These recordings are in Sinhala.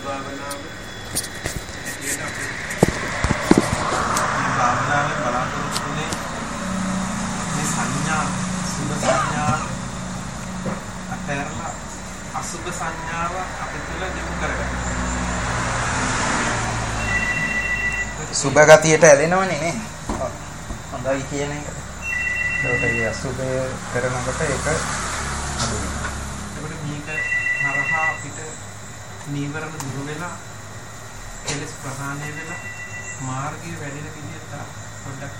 භාවනාව හැටියට අපි මේ භාවනාවෙන් බලාපොරොත්තු වෙන්නේ මේ සංඥා සුභ සංඥා අතරලා අසුභ සංඥාව අපිට දිනු කරගන්න. සුභ ගතියට ඇලෙනවනේ නේ. හොඳයි කියන එක. ඒකට ඒ අසුභය කරනකොට ඒක අඩුයි. ඒකට මේක හරහා අපිට නීවරණ දුරු වෙලා කෙලස් ප්‍රහාණය වෙලා මාර්ගය වැඩෙන විදිහට පොඩ්ඩක්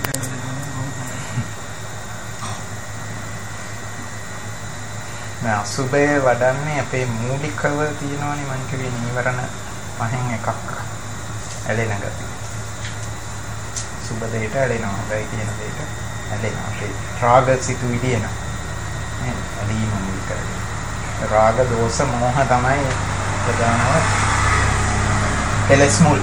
අසුභය වඩන්නේ අපේ මූලිකව තියෙනවනේ මං කිව්වේ නීවරණ පහෙන් එකක් ඇලෙන ගතිය. සුභ දෙයට ඇලෙනවා. හොඳයි කියන දෙයට ඇලෙනවා. අපේ රාග සිතුවිලි එනවා. නේද? ඇලීම මුල් කරගෙන. රාග දෝෂ මෝහ තමයි ප්‍රධානම කෙලෙස් මුල්.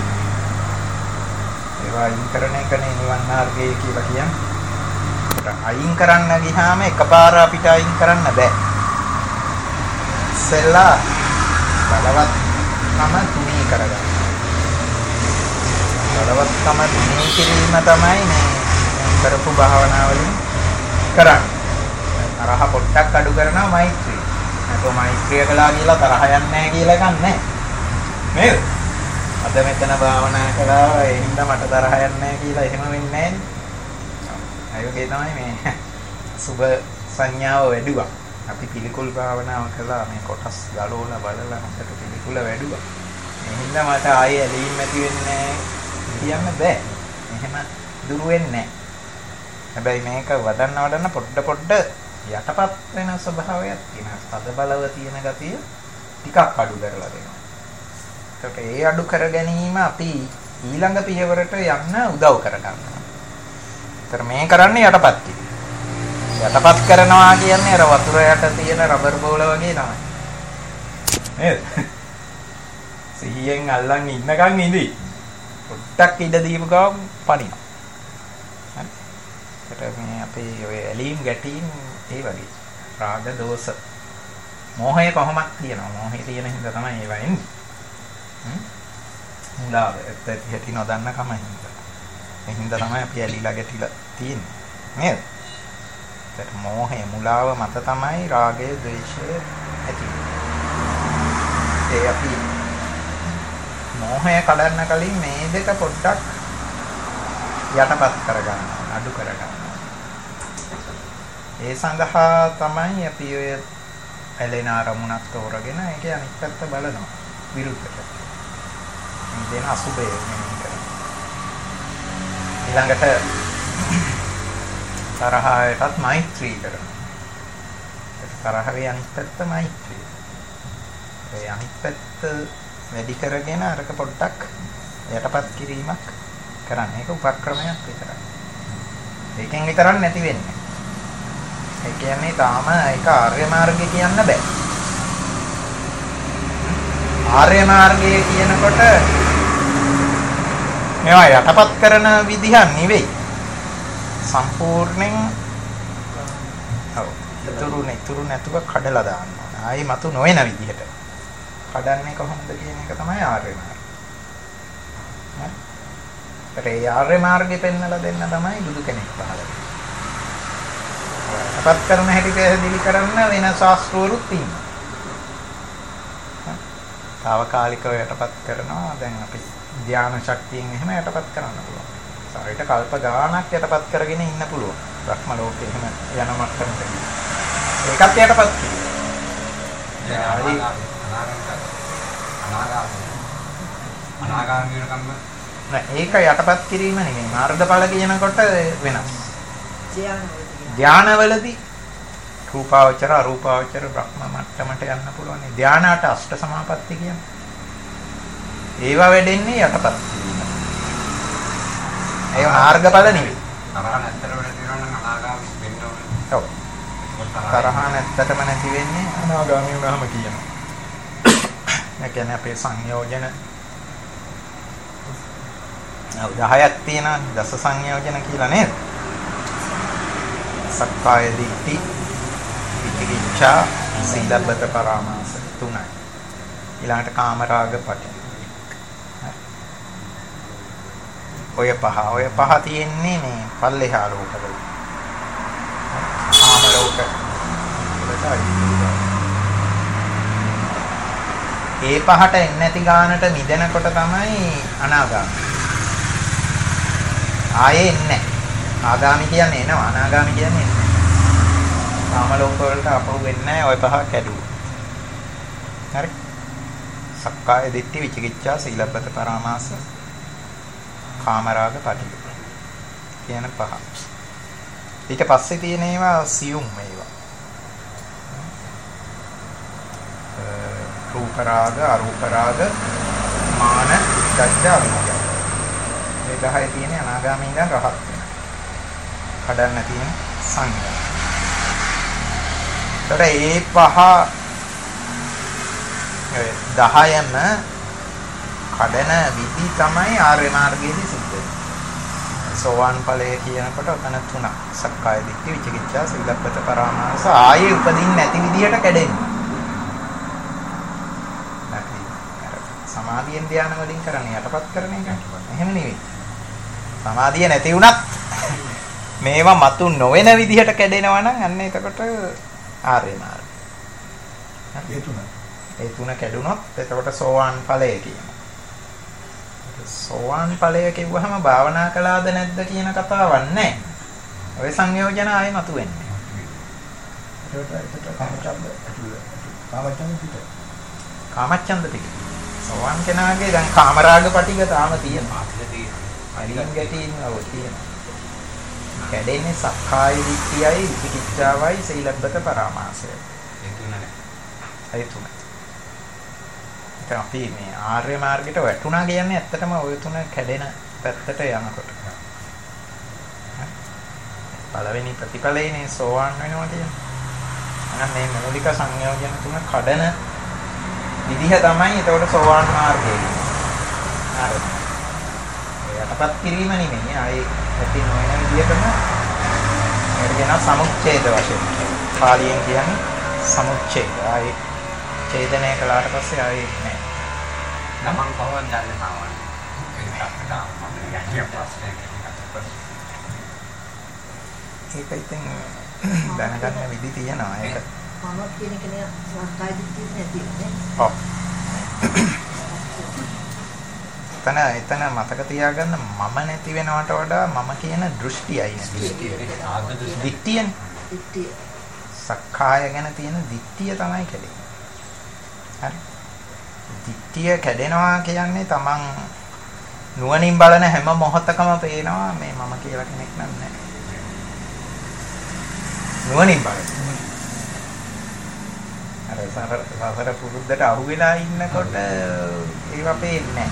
ඒවා අයින් කරන එකනේ නිවන් මාර්ගය කියලා කියන්නේ. අයින් කරන්න ගියාම එකපාර අපිට අයින් කරන්න බෑ. ඉස්සෙල්ලා බලවත්කම තුනී කරගන්න. බලවත්කම තුනී කිරීම තමයි මේ කරපු භාවනාවලින් කරන්නේ. තරහ පොට්ටක් අඩු කරනවා මෛත්‍රිය. නැත්නම් මෛත්‍රිය කළා කියලා තරහ යන්නේ නැහැ කියලා එකක් නැහැ. නේද? අද මෙතන භාවනා කළා ඒ හින්දා මට තරහ යන්නේ නැහැ කියලා එහෙම වෙන්නේ නැහැ. අයෝගේ තමයි මේ සුභ සංඥාව වැඩිවා. අපි පිළිකුල් භාවනාව කළා මේ කොටස් ගලවලා බලලා මට පිළිකුල වැඩිවා. ඒ හින්දා මට ආයේ ඇලීම් ඇති වෙන්නේ කියන්න බෑ. එහෙම දුරු වෙන්නේ නැහැ. හැබැයි මේක වඩන්න පොඩ යටපත් වෙන ස්වභාවයක් තියෙනවා. තද බලව තියෙන ගතිය ටිකක් අඩු කරලා දෙනවා. ඒකට ඒ අඩු කර ගැනීම අපි ඊළඟ පියවරට යන්න උදව් කරගන්නවා. ඒතර මේ කරන්නේ යටපත් කිරීම. යටපත් කරනවා කියන්නේ අර වතුර යට තියෙන රබර් බෝල වගේ තමයි. නේද? සිහියෙන් අල්ලන් ඉන්නකන් ඉඳි. පොට්ටක් ඉඳ දීපු ගමන් පණිනවා. හරි. මේ අපේ ඔය ඇලීම් ගැටීම් ඒ වගේ රාග දෝෂ මෝහය කොහොමද තියෙනවා. මෝහය තියෙන හින්දා තමයි ඒවා එන්නේ. මුලාව ඇත්ත ඇති නොදන්න කම හින්දා. ඒ හින්දා තමයි අපි ඇලිලා ගැටිලා තියෙන්නේ. නේද? ඒත් මෝහය මුලාව මත තමයි රාගය ද්වේෂය ඇති වෙන්නේ. ඒ අපි මෝහය කඩන්න කලින් මේ දෙක පොඩ්ඩක් යටපත් කරගන්න අඩු කරගන්න. ඒ සඳහා තමයි අපි ඔය ඇලෙන අරමුණක් තෝරගෙන ඒකේ අනිත් පැත්ත බලනවා විරුද්ධ පැත්ත. මේ දෙන අසුබය මෙහෙම කරනවා. ඊළඟට තරහයටත් මෛත්‍රී කරනවා. තරහවේ අනිත් පැත්ත මෛත්‍රී. ඒ අනිත් පැත්ත වැඩි කරගෙන අරක පොඩ්ඩක් යටපත් කිරීමක් කරන්න. ඒක උපක්‍රමයක් විතරයි. ඒකෙන් විතරක් නැති වෙන්නේ. ඒ කියන්නේ තාම ඒක ආර්ය මාර්ගය කියන්න බෑ. ආර්ය මාර්ගය කියනකොට මේවා යටපත් කරන විදිහ නෙවෙයි. සම්පූර්ණයෙන් ඉතුරු නැතුව කඩලා දාන්න ඕන. ආයි මතු නොවන විදිහට. කඩන්නේ කොහොමද කියන එක තමයි ආර්ය මාර්ගය. හරි. ඒ ආර්ය මාර්ගය පෙන්වලා දෙන්න තමයි බුදු කෙනෙක් පහළ වෙන්නේ. යටපත් කරන හැටි පැහැදිලි කරන්න වෙන ශාස්ත්‍රවරුත් ඉන්නවා. తాවකාලිකව යටපත් කරනවා. දැන් අපි ධානා ශක්තියෙන් එහෙම යටපත් කරන්න පුළුවන්. සාරිට කල්ප ගාණක් යටපත් කරගෙන ඉන්න පුළුවන්. බ්‍රහ්ම ලෝකේ එහෙම යන මට්ටමට. ඒකත් යටපත් කිරීම. අනාගාමී වෙනකම් නෑ ඒක යටපත් කිරීම නෙමෙයි. මාර්ගඵල කියනකොට වෙනස්. ධානවලදී රූපාවචර අරූපාවචර බ්‍රහ්ම මට්ටමට යන්න පුළුවන්. ධානාට අෂ්ට සමාපatti කියන්නේ. ඒවා වැඩෙන්නේ යටපත් කිරීම. ඒ මාර්ගඵල නෙවෙයි. තරහ නැත්තටම නැති වෙනවා නම් අනාගාමී වෙන්න ඕනේ. ඔව්. තරහ නැත්තටම නැති වෙන්නේ අනාගාමී වුණාම කියනවා. ඒ කියන්නේ අපේ සංයෝජන 10ක් තියෙනවා. දස සංයෝජන කියලා නේද? සක්කාය දිට්ඨි, විචිකිච්ඡා, සීලබ්බත පරාමාස 3යි. ඊළඟට කාමරාග පටිඝ. ඔය පහ තියෙන්නේ මේ පල්ලෙහා ලෝකවල. කාම ලෝක වලට අයිති. ඒ පහට එන්නේ නැති ගානට මිදෙනකොට තමයි අනාගාමී. ආයේ එන්නේ නැහැ. ආගාමී කියන්නේ එනවා, අනාගාමී කියන්නේ එන්නේ නැහැ. කාම ලෝක වලට අපහු වෙන්නේ නැහැ ඔය පහ කැඩුවා. හරි. සක්කාය දිට්ඨි, විචිකිච්ඡා, සීලබ්බත පරාමාස, කාමරාග පටිඝ කියන පහ. ඊට පස්සේ තියෙන ඒවා සියුම් ඒවා. රූප රාග, අරූප රාග, මාන, විචිකිච්ඡා, අවිද්‍යාව. මේ 10 තියෙන අනාගාමී ඉඳන් රහත් වෙනවා. කඩන්න තියෙන සංඥා. ඒතර ඒ පහ 10ම කඩන විදි තමයි ආර්ය මාර්ගයේදී සිද්ධ වෙන්නේ. සෝවාන් ඵලය කියනකොට ඔතන තුනක්. සක්කාය දිට්ඨි, විචිකිච්ඡා, සීලබ්බත පරාමාස ආයේ උපදින්න නැති විදියට කැඩෙන්නේ. නැති අර සමාධියෙන් ධානය වලින් කරන්නේ යටපත් කරන එක. එහෙම නෙවෙයි. සමාධිය නැති වුණත් මේවා මතු නොවන විදිහට කැඩෙනවා නම් අන්න එතකොට ආර්ය මාර්ගය. ඒ තුන කැඩුනොත් එතකොට සෝවාන් ඵලය කියනවා. සෝවාන් ඵලය කිව්වහම භාවනා කළාද නැද්ද කියන කතාවක් නැහැ. ඔය සංයෝජන ආයෙ මතුවෙන්නේ. කාමච්ඡන්ද ටික. සෝවාන් කෙනාගේ දැන් කාමරාග පටිඝ තාම තියෙනවා. අනිත් ගැටීම් තියෙනවා. කැඩෙන්නේ සක්කාය දිට්ඨියයි, විචිකිච්ඡාවයි, සීලබ්බත පරාමාසයයි. ඒ තුන නැහැ. ඒ තුන. අපි මේ ආර්ය මාර්ගයට වැටුණා කියන්නේ ඇත්තටම ওই තුන කැඩෙන පැත්තට යනකොට. පළවෙනි ප්‍රතිඵලයනේ සෝවාන් වෙනවා කියන්නේ. එහෙනම් මේ මූලික සංයෝජන තුන කඩන විදිහ තමයි එතකොට සෝවාන් මාර්ගය. හරි. යටපත් කිරීම නෙමෙයි. ආයේ ඇති නොවන විදිහටම ඒකට කියන සමුච්ඡේද වශයෙන්. පාලියෙන් කියන්නේ සමුච්ඡේද. ආයේ ඡේදනය කළාට පස්සේ ආයේ නෑ. තමන් කොහොමද දන්නේ මාවන්නේ? ඒක අපිට මම යන්නේ ප්‍රශ්නයක්. ඒක ඉතින් දැනගන්න විදි තියෙනවා. ඒක මම කියන කෙනා සක්කාය දිට්ඨිය නැති නේ. ඔව්. එතන මතක තියාගන්න මම නැති වෙනවට වඩා මම කියන දෘෂ්ටියයි නැති. දිට්ඨියනේ. දිට්ඨිය. සක්කාය ගැන තියෙන දිට්ඨිය තමයි කැඩෙන්නේ. හරි. දිට්ඨිය කැඩෙනවා කියන්නේ තමන් නුවණින් බලන හැම මොහොතකම පේනවා මේ මම කියලා කෙනෙක් නැහැ. නුවණින් බලන. අර සසර පුරුද්දට අහු වෙලා ඉන්නකොට ඒවා පේන්නේ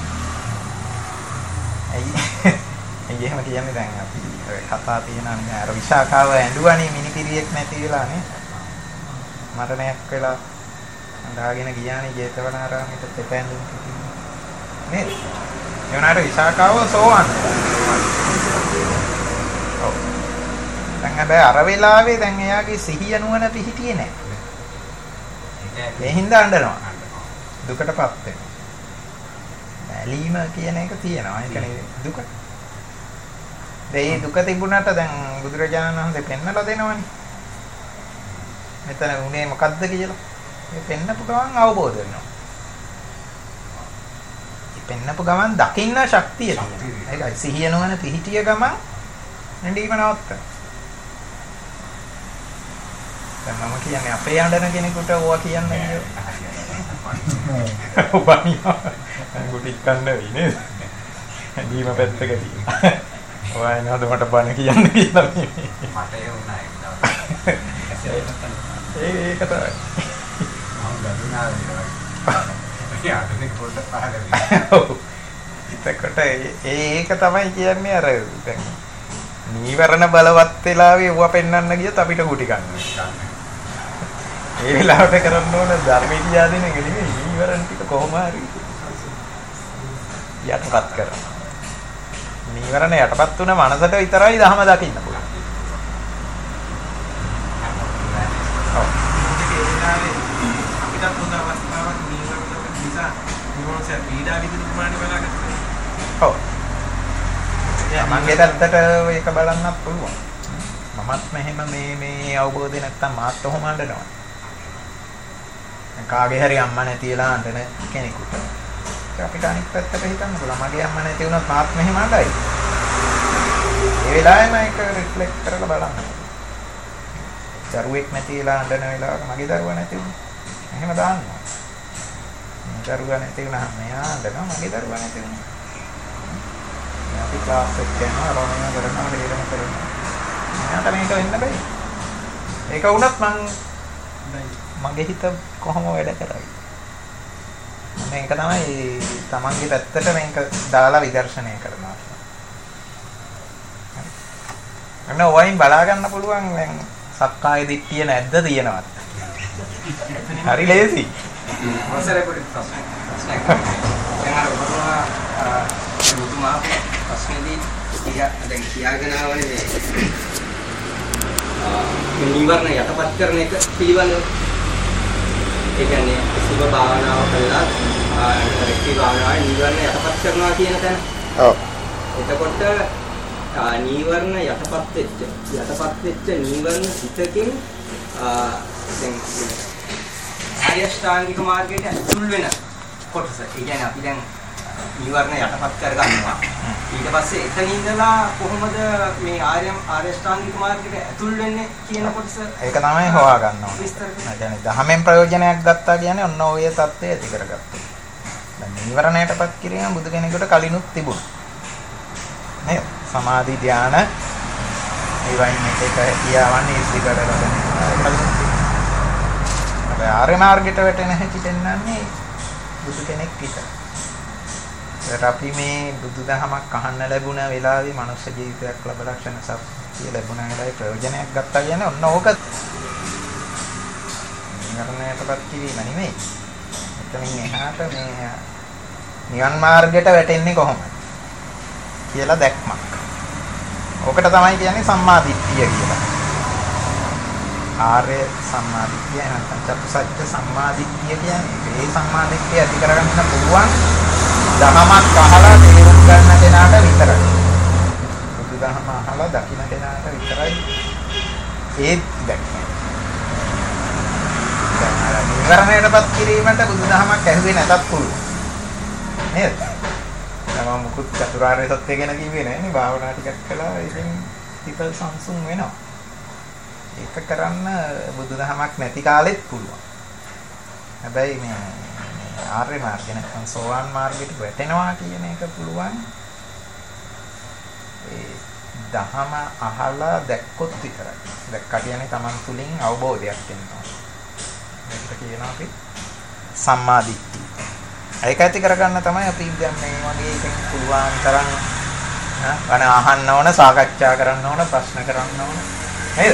නැහැ. ඇයි එහෙම කියන්නේ දැන් අපි කතා තියෙනවා අර විශාඛාව ඇඬුවානේ මිනිපිරියෙක් නැති වෙලා නේ. මරණයක් වෙලා අඳාගෙන ගියානේ ජේතවනාරාමයට තෙපැන්දුම් නේද? එවනාට විශාඛාව සෝවන්. ඔව්. දැන් හැබැයි අර වෙලාවේ දැන් එයාගේ සිහිය නුවණ පිහිටියේ නැහැ. ඒ හින්දා අඬනවා. දුකටපත් වෙනවා. ඇලීම කියන එක තියෙනවා. ඒක නෙවෙයි දුක. ඒ දුක තිබුණාට දැන් බුදුරජාණන් වහන්සේ පෙන්නලා දෙනවනේ. මෙතන උනේ මොකද්ද කියලා. මේ පෙන්නපු ගමන් අවබෝධ වෙනවා. මේ පෙන්නපු ගමන් දකින්න ශක්තිය තියෙනවා. ඒකයි සිහිය නොවන පිහිටිය ගමන් නැඳීම නවත්තන. දැන් මම කියන්නේ අපේ අඬන කෙනෙකුට ඕවා කියන්නේ නේද? ඔබනියා ගුටික් කන්න වෙයි නේද? නැඳීම පැත්තක තියෙනවා. ඔයා එනවාද මට බණ කියන්න කියලා මේ. මට ඒ වුණා ඒක තමයි. ඒක තමයි. ඒක තමයි කියන්නේ අර දැන් නීවරණ බලවත් වෙලාවේ ඌව පෙන්වන්න ගියත් අපිට කුටි ගන්නවා. ඒ වෙලාවට කරන්න ඕන ධර්මයේ තියා දෙන එක නෙමෙයි නීවරණ ටික කොහොම හරි යටපත් කරනවා. නීවරණ යටපත් වුණ මනසට විතරයි ධර්ම දකින්න පුළුවන්. අපිට පොත අවස්ථාවක් නීවරණ නිසා මොනවාසේ පීඩා විඳින ප්‍රමාණය බලාගත්තා. ඔව්. මගේ ඇත්තට ඒක බලන්නත් පුළුවන්. මමත් මෙහෙම මේ අවබෝධය නැත්තම් මාත් ඔහොම හඬනවා. කාගේ හරි අම්මා නැතිලා හඬන කෙනෙකුට. අපිට අනිත් පැත්තට හිතන්න පුළුවන්. මගේ අම්මා නැති වුණත් මාත් මෙහෙම හඬයි. ඒ වෙලාවෙම ඒක රිෆ්ලෙක්ට් කරලා බලන්න. දරුවෙක් නැතිලා හඬන වෙලාවක මගේ දරුවා නැති වුණා. එහෙම දාන්නවා. මගේ දරුවා නැති වුණාම මෙයා හඬනවා මගේ දරුවා නැති වුණා. අපි ක්ලාස් එකට යනවා රෝණිය කරනවා ලේරම කරනවා. මට මේක වෙන්න බෑ. ඒක වුණත් මගේ හිත කොහොම වැඩ කරයි. මේක තමයි තමන්ගේ පැත්තට මේක දාලා විදර්ශනය කරනවා. අන්න වයින් බලා ගන්න පුළුවන් දැන් සක්කාය දිට්ඨිය නැද්ද තියෙනවද? හරි ලේසි. මොසරේ පොඩි ප්‍රශ්නයක්. දැන් අර ඔබතුමා ප්‍රශ්නේදී දැන් කියාගෙන ආවනේ මේ නිවර්ණ යටපත් කරන එක පිළිබඳව. ඒ කියන්නේ සුභ භාවනාව කළා රෙක්ටි භාවනාවේ නිවර්ණ යටපත් කරනවා කියන තැන. ඔව්. එතකොට නීවරණ යටපත් වෙච්ච නීවරණ හිතකින් දැන් ආර්ය ශ්‍රාංගික මාර්ගයට ඇතුල් වෙන කොටස. ඒ කියන්නේ අපි දැන් නීවරණ යටපත් කරගන්නවා. ඊට පස්සේ එතන ඉඳලා කොහොමද මේ ආර්ය ශ්‍රාංගික මාර්ගයට ඇතුල් වෙන්නේ කියන කොටස ඒක තමයි හොයාගන්න ඕනේ. ඒ කියන්නේ දහමෙන් ප්‍රයෝජනයක් ගත්තා කියන්නේ ඔන්න ඔය தත්ත්වය ඇති කරගත්තා. දැන් නීවරණයටපත් කිරීම බුදු කෙනෙකුට කලිනුත් තිබුණා. නේද? සමාධි ධාන ඒවයින් එක කියාවන් ඉස්ලි කරලා දැන් ආර්ය මාර්ගයට වැටෙන හැටි පෙන්වන්නේ බුදු කෙනෙක් විතරයි. ඒත් අපි මේ බුදුදහමක් අහන්න ලැබුණ වෙලාවේ මනුෂ්‍ය ජීවිතයක් ලැබලා ක්ෂණ සත්‍ය ලැබුණ වෙලාවේ ප්‍රයෝජනයක් ගත්තා කියන්නේ ඔන්න ඕක. නිවර්ණයටපත් කිරීම නෙමෙයි. එතනින් එහාට මේ නිවන් මාර්ගයට වැටෙන්නේ කොහොමද කියලා දැක්මක්. ඔකට තමයි කියන්නේ සම්මා දිට්ඨිය කියලා. ආර්ය සම්මා දිට්ඨිය නැත්නම් චතුසත්‍ය සම්මා දිට්ඨිය කියන්නේ මේ සම්මා දිට්ඨිය ඇති කරගන්න පුළුවන් දහමක් අහලා තේරුම් ගන්න කෙනාට විතරයි. බුදුදහම අහලා දකින්න කෙනාට විතරයි ඒ දැක්ම. දැන් නිවර්ණයටපත් කිරීමට බුදුදහමක් ඇහුවේ නැතත් පුළුවන්. නේද? මම මුකුත් චතුරාර්ය සත්‍ය ගැන කිව්වේ නෑනේ. භාවනා ටිකක් කළා. ඉතින් හිත සංසුන් වෙනවා. ඒක කරන්න බුදුදහමක් නැති කාලෙත් පුළුවන්. හැබැයි මේ ආර්ය මාර්ගය නැත්නම් සෝවාන් මාර්ගයට වැටෙනවා කියන එක පුළුවන්. ඒ දහම අහලා දැක්කොත් විතරයි. දැක්ක කියන්නේ Taman තුලින් අවබෝධයක් එනවා. මේකට කියනවා අපි සම්මා දිට්ඨිය. ඒක ඇති කරගන්න තමයි අපි දැන් මේ වගේ එකෙන් පුළුවන් තරම් අන අහන්න ඕන, සාකච්ඡා කරන්න ඕන, ප්‍රශ්න කරන්න ඕන. නේද?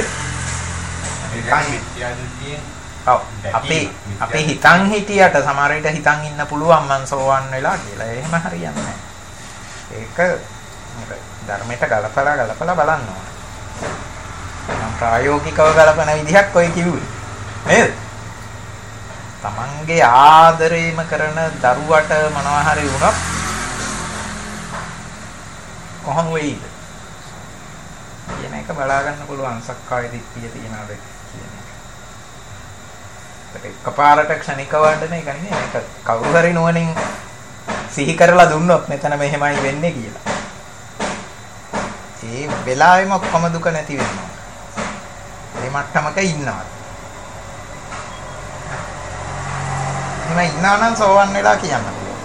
අපි හිතන් හිටියට සමහර විට හිතන් ඉන්න පුළුවන් මං සෝවන් වෙලා කියලා. එහෙම හරියන්නේ නැහැ. ඒක ධර්මයට ගලපලා බලන්න ඕන. මම ප්‍රායෝගිකව ගලපන විදිහක් ඔය කිව්වේ. නේද? තමන්ගේ ආදරේම කරන දරුවට මොනවා හරි වුණොත් කොහොම වෙයිද කියන එක බලා ගන්න පුළුවන්. සක්කාය දිට්ඨිය තියනවාද කියන එක. ඒක කපාරට ක්ෂණිකව වඩන එක නෙමෙයි. ඒක කවුරු හරි නුවණින් සිහි කරලා දුන්නොත් මෙතන මෙහෙමයි වෙන්නේ කියලා. ඒ වෙලාවෙම ඔක්කොම දුක නැති වෙනවා. මේ මට්ටමක ඉන්නවා. එහෙම ඉන්නා නම් සෝවන් වෙලා කියන්න පුළුවන්.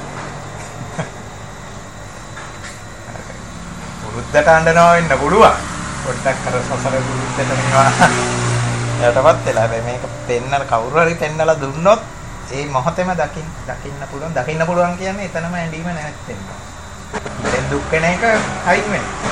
පුරුද්දට අඬනවා වෙන්න පුළුවන්. පොඩ්ඩක් අර සසර පුරුද්දට මේවා යටපත් වෙලා මේක පෙන්නන කවුරු හරි පෙන්නලා දුන්නොත් ඒ මොහොතේම දකින්න පුළුවන් කියන්නේ එතනම ඇඳීම නැත්තෙන්න. දැන් දුක් වෙන එක හයින් වෙනවා.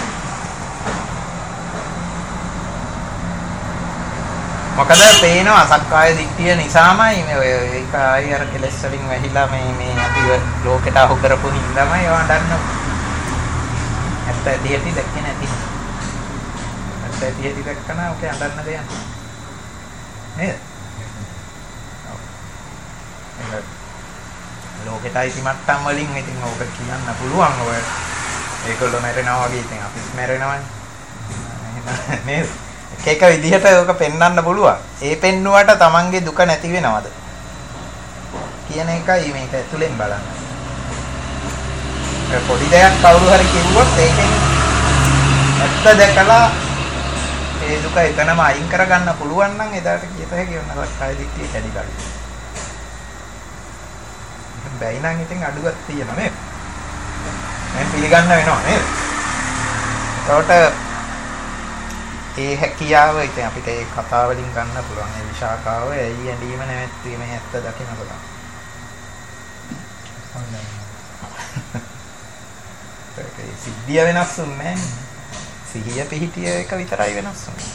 මොකද පේනවා සක්කාය දිට්ඨිය නිසාමයි මේ ඔය ඒක ආයි අර කෙලෙස් වලින් වැහිලා මේ අපිව ලෝකෙට අහු කරපු හින්දාමයි ඒවා දන්න. ඇත්ත ඇටි දැක්කේ නැති. ඇත්ත ඇටි දැක්කම ඔකේ අඬන්න දෙයක් නේද? ලෝකෙට අයිති මට්ටම් වලින් ඉතින් ඕක කියන්න පුළුවන් ඔය ඒගොල්ලෝ මැරෙනවා වගේ ඉතින් අපිත් මැරෙනවනේ නේද එක විදිහට ඕක පෙන්වන්න පුළුවන් ඒ පෙන්නුවට Tamange දුක නැති වෙනවද කියන එකයි මේක ඇතුලෙන් බලන්න පොඩි දෙයක් කවුරු හරි කිව්වොත් ඒකෙන් ඇත්ත දැකලා ඒ දුක එතනම අයින් කරගන්න පුළුවන් නම් එදාට කියත හැකි වෙනවා සක්කාය දිට්ඨිය කැඩි ගන්න. බැයි නම් ඉතින් අඩුවක් තියෙනවා නේද? මම පිළිගන්න වෙනවා නේද? ඒකට ඒ හැකියාව ඉතින් අපිට ඒ කතාව වලින් ගන්න පුළුවන්. ඒ විශාකාව ඇයි ඇඳීම නැවැත්වීමේ ඇත්ත දකින්න පුළුවන්. ඒ සිද්ධිය වෙනස් වුන්නේ සිහිය පිහිටිය එක විතරයි වෙනස් වුනේ.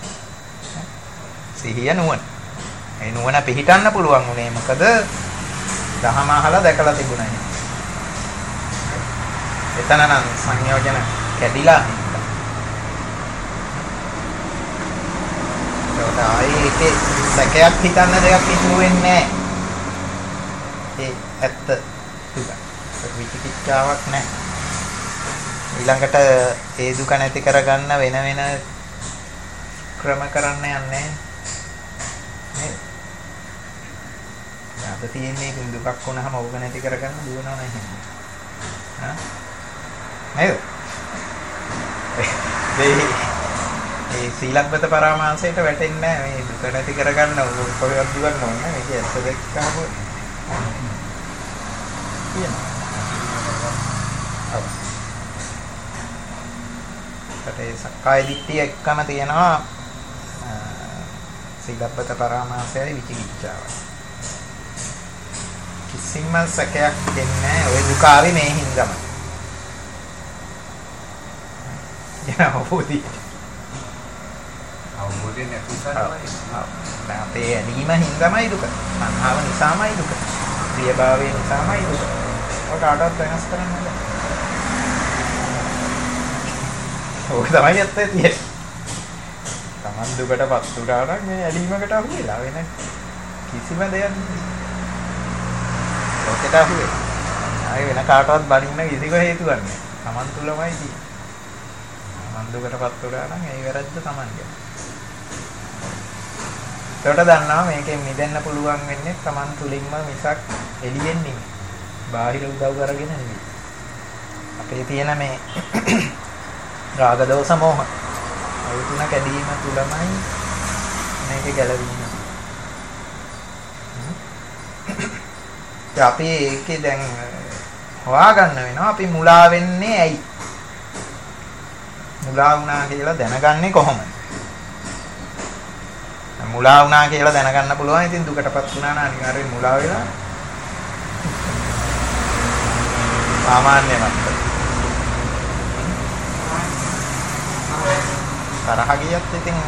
සිහිය නුවණ. ඒ නුවණ පිහිටන්න පුළුවන් උනේ මොකද? දහම අහලා දැකලා තිබුණා නේ. එතන නම් සංයෝජන කැඩිලා හිටියා. ඒකට ආයේ ඒකේ සැකයක් හිතන්න දෙයක් ඉතුරු වෙන්නේ නැහැ. ඒ ඇත්ත දුක. විචිකිච්ඡාවක් නැහැ. ඊළඟට ඒ දුක නැති කරගන්න වෙන වෙන ක්‍රම කරන්න යන්නේ නේද? අද තියෙන්නේ ඉතින් දුකක් වුණාම ඕක නැති කරගන්න දුවනවා නැහැ. හා? නේද? ඒ සීලබ්බත පරාමාසයට වැටෙන්නේ නැහැ මේ දුක නැති කරගන්න කොහෙවත් දුවන්න ඕනේ. මේක ඇත්ත දැක්කම කියනවා. ඒ සක්කාය දිට්ඨිය එක්කම තියෙනවා සීලබ්බත පරාමාසයයි විචිකිච්ඡාවයි. කිසිම සැකයක් දෙන්නේ නැහැ ඔය දුක ආවේ මේ හින්දාම. අවබෝධය නැතිසමයි. අපේ ඇලීම හින්දාමයි දුක. සංහාව නිසාමයි දුක. ප්‍රියභාවය නිසාමයි දුක. ඔය කාටවත් වෙනස් කරන්න බෑ. ඔය තමයි ඇත්ත තියෙන්නේ. Taman දුකටපත් වුණා නම් මේ ඇලීමකට අහු වෙලා වෙන කිසිම දෙයක් නෙවෙයි. ඔකට අහු වෙලා. ආයේ වෙන කාටවත් බලින්න කිසිම හේතුවක් නැහැ. Taman තුලමයි තියෙන්නේ. Taman දුකටපත් වුණා නම් ඒ වැරද්ද Tamanගේ. ඒකට දන්නවා මේකෙන් මිදෙන්න පුළුවන් වෙන්නේ Taman තුලින්ම මිසක් එළියෙන් නෙමෙයි. බාහිර උදව් කරගෙන නෙමෙයි. අපේ තියෙන මේ රාග දෝෂ මොහ ඒ තුන කැඩීම තුලමයි මේක ගැලවීම. අපි ඒකේ දැන් හොයාගන්න වෙනවා අපි මුලා වෙන්නේ ඇයි? මුලා වුණා කියලා දැනගන්නේ කොහොමද? මුලා වුණා කියලා දැනගන්න පුළුවන්. ඉතින් දුකටපත් වුණා නම් අනිවාර්යෙන් මුලා වෙලා සාමාන්‍ය මට්ටම. තරහ ගියත් ඉතින්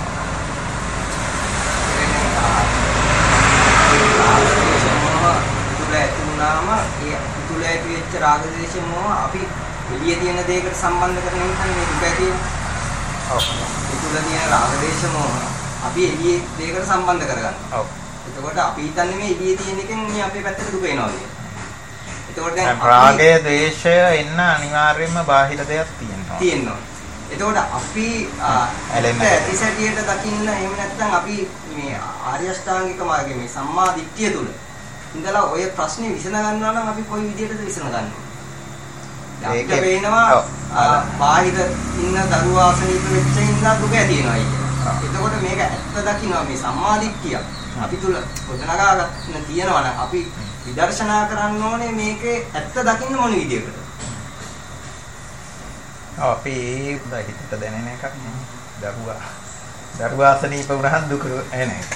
තුලාම ඒ තුල ඇති වෙච්ච රාග දේශ මොහ අපි එළිය තියෙන දෙයකට සම්බන්ධ කරගෙන ඉන්නේ මේ දුක ඇති වෙන. ඔව්. ඒ තුල තියෙන රාග දේශ මොහ අපි එළියේ දෙයකට සම්බන්ධ කරගන්නවා. ඔව්. එතකොට අපි හිතන්නේ මේ එළියේ තියෙන එකෙන් මේ අපේ පැත්තට දුක එනවා කියන්නේ. එතකොට දැන් රාගය ද්වේෂය එන්න අනිවාර්යයෙන්ම බාහිර දෙයක් තියෙනවා. තියෙනවා. එතකොට අපි ඇතිසැටියට දකින්න එහෙම නැත්නම් අපි මේ ආර්ය අෂ්ටාංගික මාර්ගයේ මේ සම්මා දිට්ඨිය තුල ඉඳලා ඔය ප්‍රශ්නේ විසඳ ගන්නවා නම් අපි කොයි විදිහටද විසඳ ගන්නවා? අපිට පේනවා බාහිර ඉන්න දරුවා අසනීප වෙච්ච ඉඳලා දුක ඇති වෙනවා කියලා. එතකොට මේක ඇත්ත දකින්නවා මේ සම්මා දිට්ඨිය අපි තුල ගොඩනගා ගන්න තියෙනවා නම් අපි විදර්ශනා කරන්න ඕනේ මේකේ ඇත්ත දකින්න මොන විදිහකටද? අපි හිතට දැනෙන එකක් නේ. දරුවා අසනීප වුණාම දුක එන එක.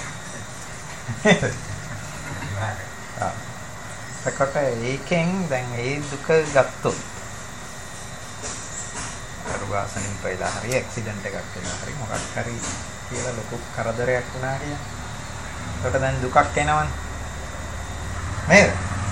සකට ඒකෙන් දැන් ඒ දුක ගත්තොත් දරුවා අසනීප වෙලා හරි ඇක්සිඩන්ට් එකක් වෙලා හරි මොකක් හරි කියලා ලොකු කරදරයක් වුණා කියලා. ඒකට දැන් දුකක් එනවනේ. නේද?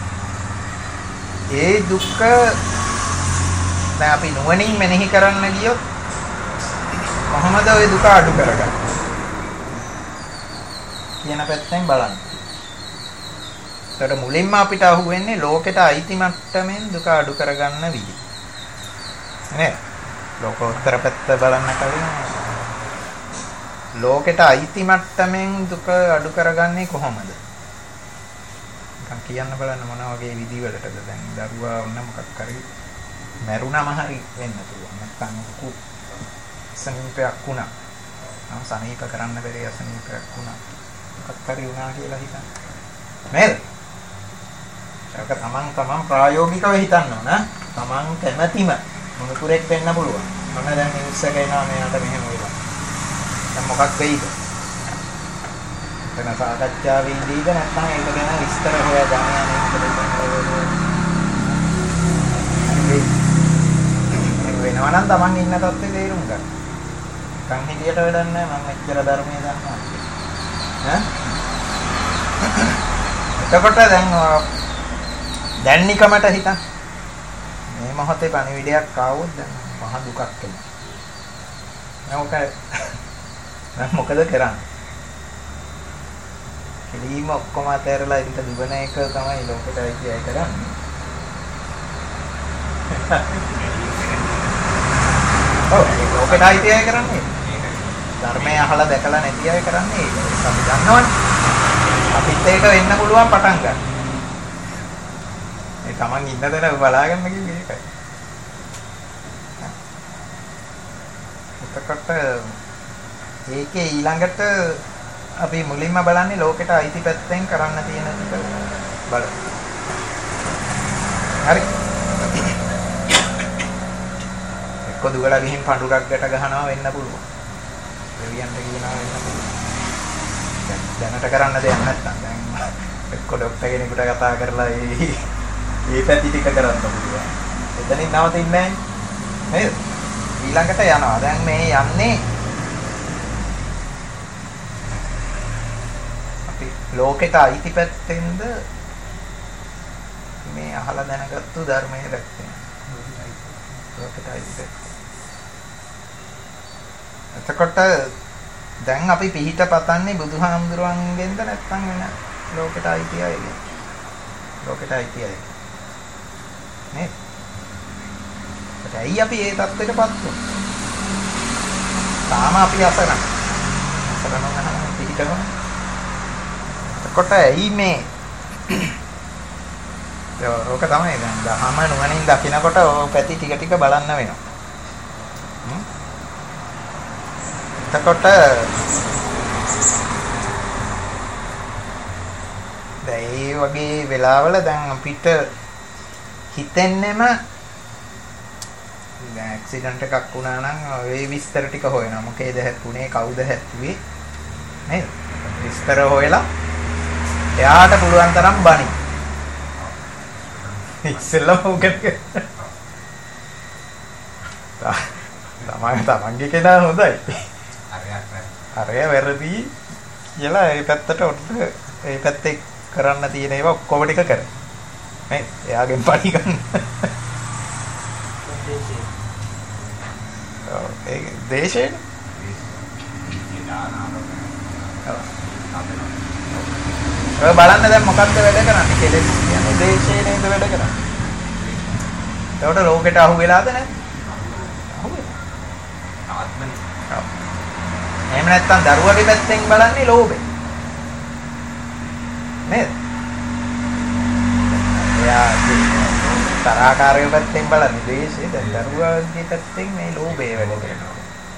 ඒ දුක දැන් අපි නුවණින් මෙනෙහි කරන්න ගියොත් කොහොමද ওই දුක අඩු කරගන්නේ කියන පැත්තෙන් බලන්න. ඒකට මුලින්ම අපිට අහුවෙන්නේ ලෝකෙට අයිති මට්ටමින් දුක අඩු කරගන්න විදි. නේ? ලෝකෝත්තර පැත්ත බලන්න කලින් ලෝකෙට අයිති මට්ටමින් දුක අඩු කරගන්නේ කොහොමද? නිකන් කියන්න බලන්න මොන වගේ විදිවලටද දැන් දරුවා වුණ මොකක් හරි මැරුණම හරි වෙන්න පුළුවන්. නැත්නම් කුක් සනීපයක් වුණා. නම් සනීප කරන්න බැරි අසනීපයක් වුණා. මොකක් හරි වුණා කියලා හිතන්න. නේද? ඒක තමන් ප්‍රායෝගිකව හිතන්න ඕන. තමන් කැමැතිම මොනතුරෙක් වෙන්න පුළුවන්. මම දැන් නිවුස් එක එනවා මෙයාට මෙහෙම වෙලා. දැන් මොකක් වෙයිද? වෙන සාකච්ඡාවේ ඉඳීද නැත්නම් ඒක ගැන විස්තර හොයාගන්න යන්නේ වෙනවා නම් තමන් ඉන්න තත්ත්වේ තේරුම් ගන්න. කන් හිතියට වැඩක් නැහැ මම එච්චර ධර්මයේ දන්නවා. ඈ? එතකොට දැන් නිකමට හිතන්න. මේ මොහොතේ පණිවිඩයක් ආවොත් දැන් මහ දුකක් එනවා. නෑ මොකද කරන්නේ? කෙලිම ඔක්කොම අතහැරලා ඉඳ දුවන එක තමයි ලෝකෙට අයිති අය කරන්නේ. ඔව් ලෝකෙට අයිති අය කරන්නේ. ධර්මය අහලා දැකලා නැති අය කරන්නේ ඒක. අපි දන්නවනේ. අපිත් ඒක වෙන්න පුළුවන් පටන් ගන්න. ඒ තමන් ඉන්න තැන බලාගන්න කිව්වේ ඒකයි. එතකොට ඒකේ ඊළඟට අපි මුලින්ම බලන්නේ ලෝකෙට අයිති පැත්තෙන් කරන්න තියෙන ටික බලමු. හරි. එක්ක දුවලා ගිහින් පඳුරක් ගැට ගහනවා වෙන්න පුළුවන්. දෙවියන්ට කියනවා වෙන්න පුළුවන්. දැනට කරන්න දෙයක් නැත්තම් දැන් එක්ක ડોක්ටර් කෙනෙකුට කතා කරලා ඒ පැති ටික කරන්න පුළුවන්. එතනින් නවතින්නේ නැහැ නේද? ඊළඟට යනවා. දැන් මේ යන්නේ අපි ලෝකෙට අයිති පැත්තෙන්ද මේ අහලා දැනගත්තු ධර්මයේ පැත්තෙන්. ලෝකෙට අයිති පැත්ත. එතකොට දැන් අපි පිහිට පතන්නේ බුදුහාමුදුරුවන්ගෙන්ද නැත්නම් වෙන ලෝකෙට අයිති අයගෙන්? ලෝකෙට අයිති අයගෙන්. නේද? ඇයි අපි ඒ தත්ත්වයටපත් වුනේ? තාම අපි අසරණ. අසරණ නම් පිටිකම. එතකොට ඇයි මේ? ඒක තමයි දැන් දහම නුවණින් දකිනකොට ඔය පැති ටික ටික බලන්න වෙනවා. එතකොට දැන් මේ වගේ වෙලාවල දැන් අපිට හිතෙන්නෙම දැන් ඇක්සිඩන්ට් එකක් වුණා නම් ඒ විස්තර ටික හොයනවා. මොකේද හැප්පුණේ? කවුද හැප්පුවේ? නේද? විස්තර හොයලා එයාට පුළුවන් තරම් බණි. ඉස්සෙල්ලම උගත් තමන්ගේ කෙනා හොඳයි. අරය වැරදි කියලා ඒ පැත්තට ඔන්න ඒ පැත්තේ කරන්න තියෙන ඒවා ඔක්කොම ටික කර. නේ? එයාගෙන් පණි ගන්න. ඒ දේශේ ඔය බලන්න දැන් මොකක්ද වැඩ කරන්නේ? කෙලෙස් කියන්නේ දේශේ නේද වැඩ කරන්නේ. ඒකට ලෝකෙට අහු වෙලාද නැද්ද? අහු වෙලා. ආත්මනේ. එහෙම නැත්නම් දරුවගේ පැත්තෙන් බලන්නේ ලෝභය. නේද? එයා තරහකාරයෝ පැත්තෙන් බලන්නේ දේශේ. දැන් දරුවාගේ පැත්තෙන් මේ ලෝභය වැඩ කරනවා.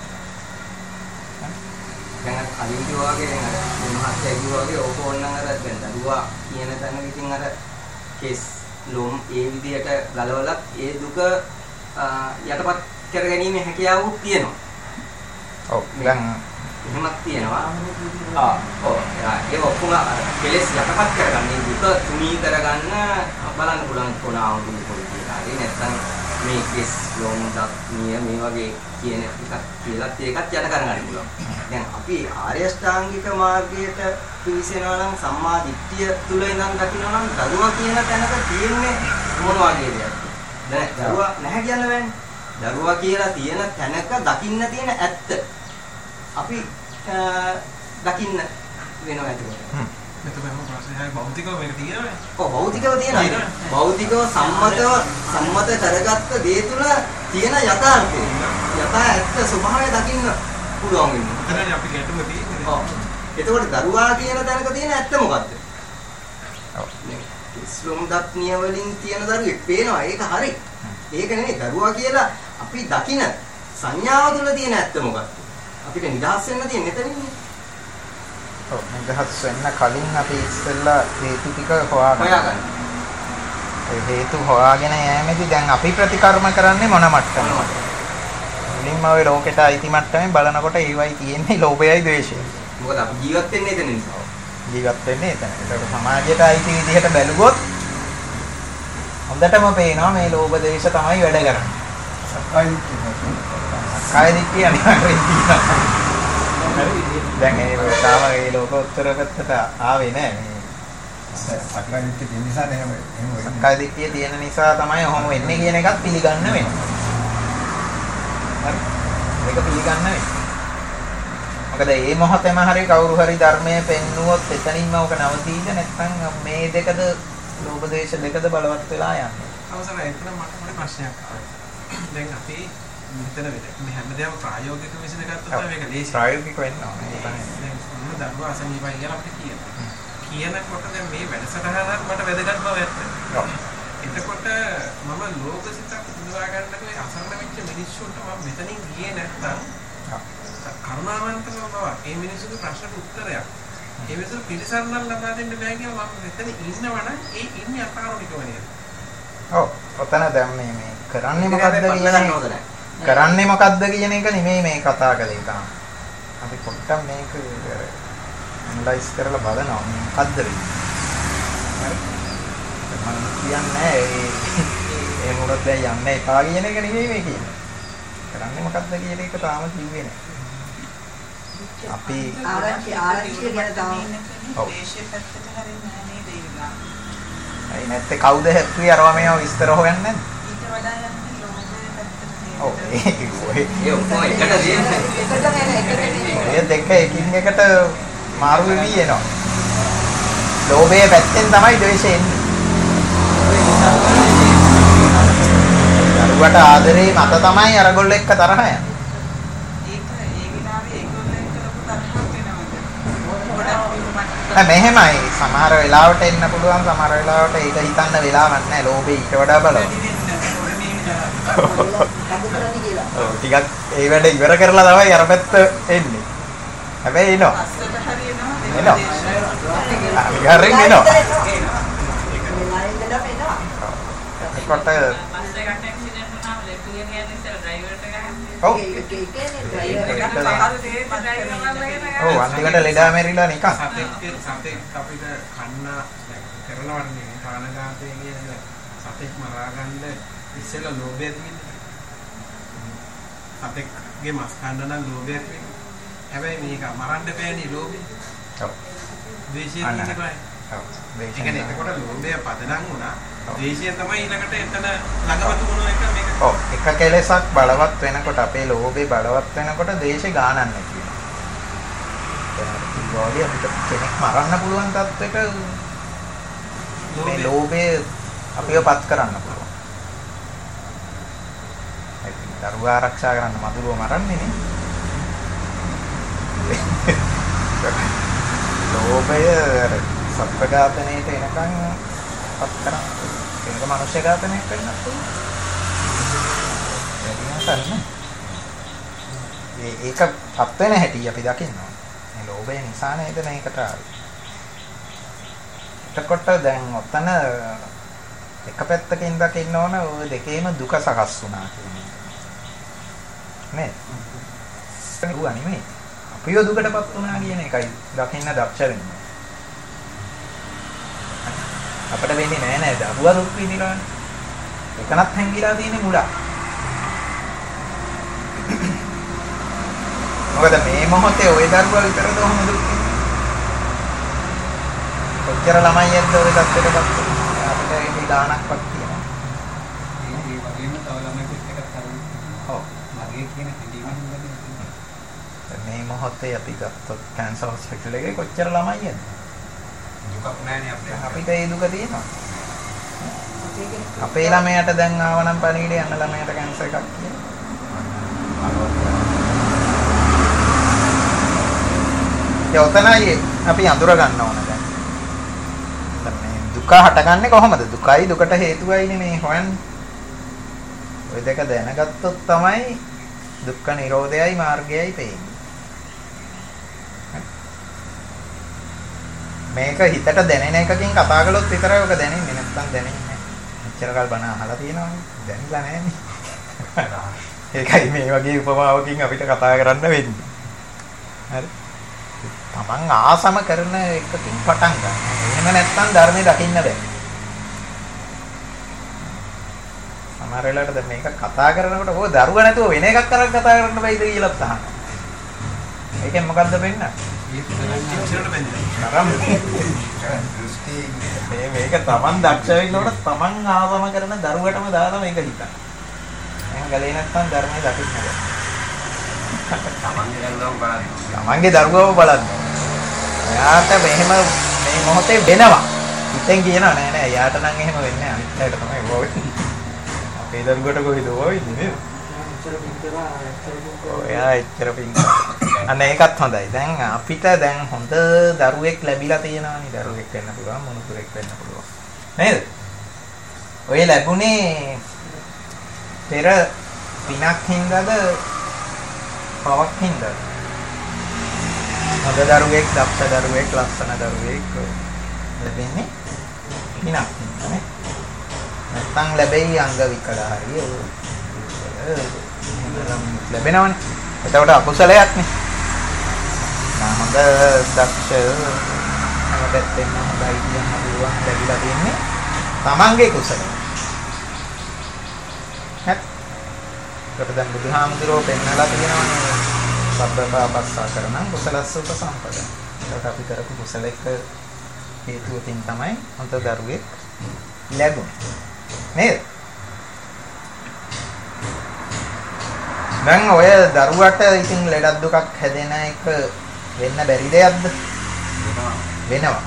දැන් කලින් කිව්වා වගේ දැන් අර මහත්ය කිව්වා වගේ ඕක ඕනනම් අර දැන් දරුවා කියන තැන ඉතින් අර කෙස් ලොම් ඒ විදියට ගලවලා ඒ දුක යටපත් කර ගැනීම හැකියාවක් තියෙනවා. ඔව් දැන් එහෙමත් තියෙනවා. ඔව් ඒ ඔක්කොම කෙලස් යටපත් කරගන්න දුක තුනී කරගන්න බලන්න පුළුවන් කොනාවුන් පොඩි කියලා. ඒ නැත්තම් මේ කෙස් ලොම් දත් නිය මේ වගේ කියන එකක් කියලාත් ඒකත් යට කරගන්න පුළුවන්. දැන් අපි ආර්ය අෂ්ටාංගික මාර්ගයට පිවිසෙනවා නම් සම්මා දිට්ඨිය තුල ඉඳන් දකිනවා නම් දරුවා කියන තැනක තියෙන්නේ මොන වගේ දෙයක්ද? දැන් දරුවා නැහැ කියන්න බෑනේ. දරුවා කියලා තියෙන තැනක දකින්න තියෙන ඇත්ත අපි දකින්න වෙනවා එතකොට. මෙතන හැම ප්‍රශ්නයයි භෞතිකව මේක තියෙනවනේ. ඔව් භෞතිකව තියෙනවා. භෞතිකව සම්මත කරගත්ත දේ තුල තියෙන යථාර්ථය. යථා ඇත්ත ස්වභාවය දකින්න පුළුවන් වෙනවා. එතනනේ අපි ගැටුම තියෙන්නේ. ඔව්. එතකොට දරුවා කියන තැනක තියෙන ඇත්ත මොකද්ද? ඔව්. ස්ලොම්දත් නිය වලින් තියෙන දරුවෙක් පේනවා. ඒක හරි. ඒක නෙමෙයි දරුවා කියලා අපි දකින සංඥාව තුළ තියෙන ඇත්ත මොකක්ද? අපිට නිදහස් වෙන්න තියෙන එතනින්නේ. ඔව් නිදහස් වෙන්න කලින් අපි ඉස්සෙල්ලා හේතු ටික හොයාගන්න. ඒ හේතු හොයාගෙන යෑමේදී දැන් අපි ප්‍රතිකර්ම කරන්නේ මොන මට්ටමේද? මුලින්ම ওই ලෝකෙට අයිති මට්ටමේ බලනකොට ඒවයි තියෙන්නේ ලෝභයයි ද්වේෂයයි. මොකද අපි ජීවත් වෙන්නේ එතන නිසා. ජීවත් වෙන්නේ එතන. ඒකට සමාජයට අයිති විදිහට බැලුවොත් හොඳටම පේනවා මේ ලෝභ ද්වේෂ තමයි වැඩ කරන්නේ. සක්කාය දිට්ඨිය අනිවාර්යයෙන් තියෙනවා. දැන් ඒ තාම ඒ ලෝකෝත්තර පැත්තට ආවේ නැහැ මේ. සක්කාය දිට්ඨිය තියෙන නිසා නේ එහෙම සක්කාය දිට්ඨිය තියෙන නිසා තමයි ඔහොම වෙන්නේ කියන එකත් පිළිගන්න වෙනවා. හරි. මේක පිළිගන්න වෙනවා. මොකද මේ මොහොතේම හරි කවුරු හරි ධර්මයේ පෙන්නුවොත් එතනින්ම ඔක නවතීද නැත්නම් මේ දෙකද ලෝභ දේශ දෙකද බලවත් වෙලා යන්නේ. අවසරයි එතන මට පොඩි ප්‍රශ්නයක් ආවා. දැන් අපි මෙතන මේ හැමදේම ප්‍රායෝගික විසඳ ගත්තොත් මේක ලේසි. ප්‍රායෝගික වෙන්න ඕනේ. ඒක තමයි. දැන් දරුවා අසනීපයි කියලා අපිට කියනවා. කියනකොට දැන් මේ වැඩසටහනක් මට වැදගත් බව ඇත්ත. ඔව්. එතකොට මම ලෝකසිතක් පුදවා ගන්නකොට ඒ අසරණ වෙච්ච මිනිස්සුන්ට මම මෙතනින් ගියේ නැත්තම් කරුණාවන්තව බව ඒ මිනිස්සුගේ ප්‍රශ්නට උත්තරයක්. ඒ විතර පිළිසරණක් ලබා දෙන්න බෑ කියලා මම මෙතන ඉන්නවනම් ඒ ඉන්නේ අකාරුණිකව නේද? ඔව්. ඔතන දැන් මේ කරන්නේ මොකද්ද කියන්නේ? කරන්නේ මොකද්ද කියන එක නෙමෙයි මේ කතා කරේ තාම. අපි පොට්ටක් මේක ඇනලයිස් කරලා බලනවා මොකද්ද වෙන්නේ. හරි. මම කියන්නේ ඒ මොකද දැන් යන්නේ එපා කියන එක නෙමෙයි මේ කියන්නේ. කරන්නේ මොකද්ද කියන එක තාම කිව්වේ නැහැ. අපි ආරංචි ගැන තමයි ඔව්. දේශේ පැත්තට හරියන්නේ නැහැ නේද ඒගොල්ලෝ. අයි නැත්තේ කවුද හැප්පුවේ අරවා මේව විස්තර හොයන්නේ නැද්ද? ඊට වඩා යන්නේ ලෝභයේ පැත්තට. ඔව් ඒ ඔක්කොම එකට දෙන්නේ. ඒ දෙක එකින් එකට මාරු වෙවි එනවා. ලෝභයේ පැත්තෙන් තමයි ද්වේෂය එන්නේ. දරුවට ආදරේ මත තමයි අරගොල්ලෝ එක්ක තරහ යන්නේ. ඒක ඒ විලාවේ ඒගොල්ලෝ එක්ක ලොකු තරහක් වෙනවා. මෙහෙමයි සමහර වෙලාවට එන්න පුළුවන් සමහර වෙලාවට ඒක හිතන්න වෙලාවක් නැහැ ලෝභය ඊට වඩා බලවත්. ඔව් ටිකක් ඒ වැඩ ඉවර කරලා තමයි අර පැත්ත එන්නේ. හැබැයි එනවා. අස්සට හරියනවා එනවා. හරියෙන් එනවා. කොට පස්සේ එකක් ඇක්සිඩන්ට් වුණාම ලෙෆ්ට් ගියර යන ඉස්සර ඩ්‍රයිවර්ට ගහන්නේ. ඔව්. ඔව් අන්තිමට ලෙඩා මැරිලා නිකන්. සතෙක් අපිට කන්න කරනවන්නේ ප්‍රාණඝාතය කියන සතෙක් මරා ගන්න ඉස්සෙල්ලා ලෝභය තියෙනවා. සතෙක්ගේ මස් කන්න නම් ලෝභය තියෙනවා. හැබැයි මේක මරන්න බෑනේ ලෝභය. ඔව්. ද්වේෂය තියෙනවා. ඔව්. ඒ කියන්නේ එතකොට ලෝභය පදනම් වුණා. ද්වේෂය තමයි ඊළඟට එතන ළඟමතු වුණ එක මේක. ඔව් එක කෙලෙසක් බලවත් වෙනකොට අපේ ලෝභය බලවත් වෙනකොට ද්වේෂය ගානක් නැති වෙනවා. ඒ අපිට කෙනෙක් මරන්න පුළුවන් තත්ත්වයක මේ ලෝභය අපිව පත් කරන්න පුළුවන්. ඒක දරුවා ආරක්ෂා කරන්න මදුරුව මරන්නේ නේ. ලෝභය සත්ත්ව ඝාතනයට එනකන් පත් කරන්න. ඒක මනුෂ්‍ය ඝාතනයක් වෙන්නත් පුළුවන්. ඒක පත් වෙන හැටි අපි දකින්න ඕනේ. මේ ලෝභය නිසා නේද මේකට ආවේ. එතකොට දැන් ඔතන එක පැත්තකින් දකින්න ඕන ওই දෙකේම දුක සකස් වුණා කියන්නේ. නේද? ඒක නෙමෙයි. අපිව දුකටපත් වුණා කියන එකයි දකින්න දක්ෂ වෙන්නේ. අපිට වෙන්නේ නෑ නේද? දරුවා දුක් විඳිනවනේ. එකනත් හැංගිලා තියෙන්නේ මුලා. මොකද මේ මොහොතේ ওই දරුවා විතරද ඔහොම දුක් විඳින්නේ? කොච්චර ළමයි ඇද්ද ඔය තත්ත්වයටපත් වෙන්නේ? අපිට ඒ ගාණක්වත් තියෙනවා. ඒ වගේම තව ළමයි එක්කත් හරියි. ඔව්. මගේ කියන හැඟීමෙන් මේ මොහොතේ අපි ගත්තොත් කැන්සර් හොස්පිටල් එකේ කොච්චර ළමයි ඇද්ද? දුකක් නැහැ නේ අපිට ඒ දුක තියෙනවා. අපේ ළමයට දැන් ආවනම් පණිවිඩය අන්න ළමයට කැන්සර් එකක් කියනවා. ඔතනයි අපි අඳුර ගන්න ඕන දැන්. මේ දුක හටගන්නේ කොහොමද? දුකයි දුකට හේතුවයිනේ මේ හොයන්නේ. ওই දෙක දැනගත්තොත් තමයි දුක්ඛ නිරෝධයයි මාර්ගයයි පේන්නේ. මේක හිතට දැනෙන එකකින් කතා කළොත් විතරයි ඔක දැනෙන්නේ. නැත්නම් දැනෙන්නේ නැහැ. මෙච්චර කල් බණ අහලා තියෙනවනේ. දැනෙලා නැහැනේ. ඒකයි මේ වගේ උපමාවකින් අපිට කතා කරන්න වෙන්නේ. හරි. තමන් ආසම කරන එකකින් පටන් ගන්න. එහෙම නැත්නම් ධර්මයේ දකින්න බෑ. සමහර වෙලාවට දැන් මේක කතා කරනකොට ඕක දරුවා නැතුව වෙන එකක් කරන් කතා කරන්න බෑද කියලා තහන. ඒකෙන් මොකද්ද වෙන්නේ? මේක තමන් දක්ෂ වෙනකොට තමන් ආවම කරන දරුවටම දාලා මේක හිතන්න. එහෙනම් ගලේ නැත්නම් ධර්මයේ දකින්න බෑ. තමන්ගේ දරුවව බලන්න. එයාට මෙහෙම මේ මොහොතේ වෙනවා. හිතෙන් කියනවා නෑ නෑ එයාට නම් එහෙම වෙන්නේ නෑ. අනිත් අයට තමයි ඕවා වෙන්නේ. අපේ දරුවට කොහෙද ඕවා වෙන්නේ නේද? ඔයා එච්චර පිං. අන්න ඒකත් හොඳයි. දැන් අපිට දැන් හොඳ දරුවෙක් ලැබිලා තියෙනවානේ. දරුවෙක් වෙන්න පුළුවන්, මොනුතුරෙක් වෙන්න පුළුවන්. නේද? ඔය ලැබුණේ පෙර පිනක් හින්දාද පවක් හින්දාද? හොඳ දරුවෙක්, දක්ෂ දරුවෙක්, ලස්සන දරුවෙක් ලැබෙන්නේ පිනක් හින්දානේ. නැත්තම් ලැබෙයි අංග විකල හරිය. ලැබෙනවනේ. එතකොට අකුසලයක් නේ. හොඳ දක්ෂ හැමදෙත්තෙම හොඳයි කියන පුළුවන් ලැබිලා තින්නේ තමන්ගේ කුසලය. හත්. ඒකට දැන් බුදුහාමුදුරුවෝ පෙන්නලා තියෙනවානේ සබ්බපාපස්සා කරන කුසලස්ස උපසම්පද. ඒකට අපි කරපු කුසලයක හේතුවකින් තමයි හොඳ දරුවෙක් ලැබුණේ. නේද? දැන් ඔය දරුවට ඉතින් ලෙඩක් දුකක් හැදෙන එක වෙන්න බැරි දෙයක්ද? වෙනවා.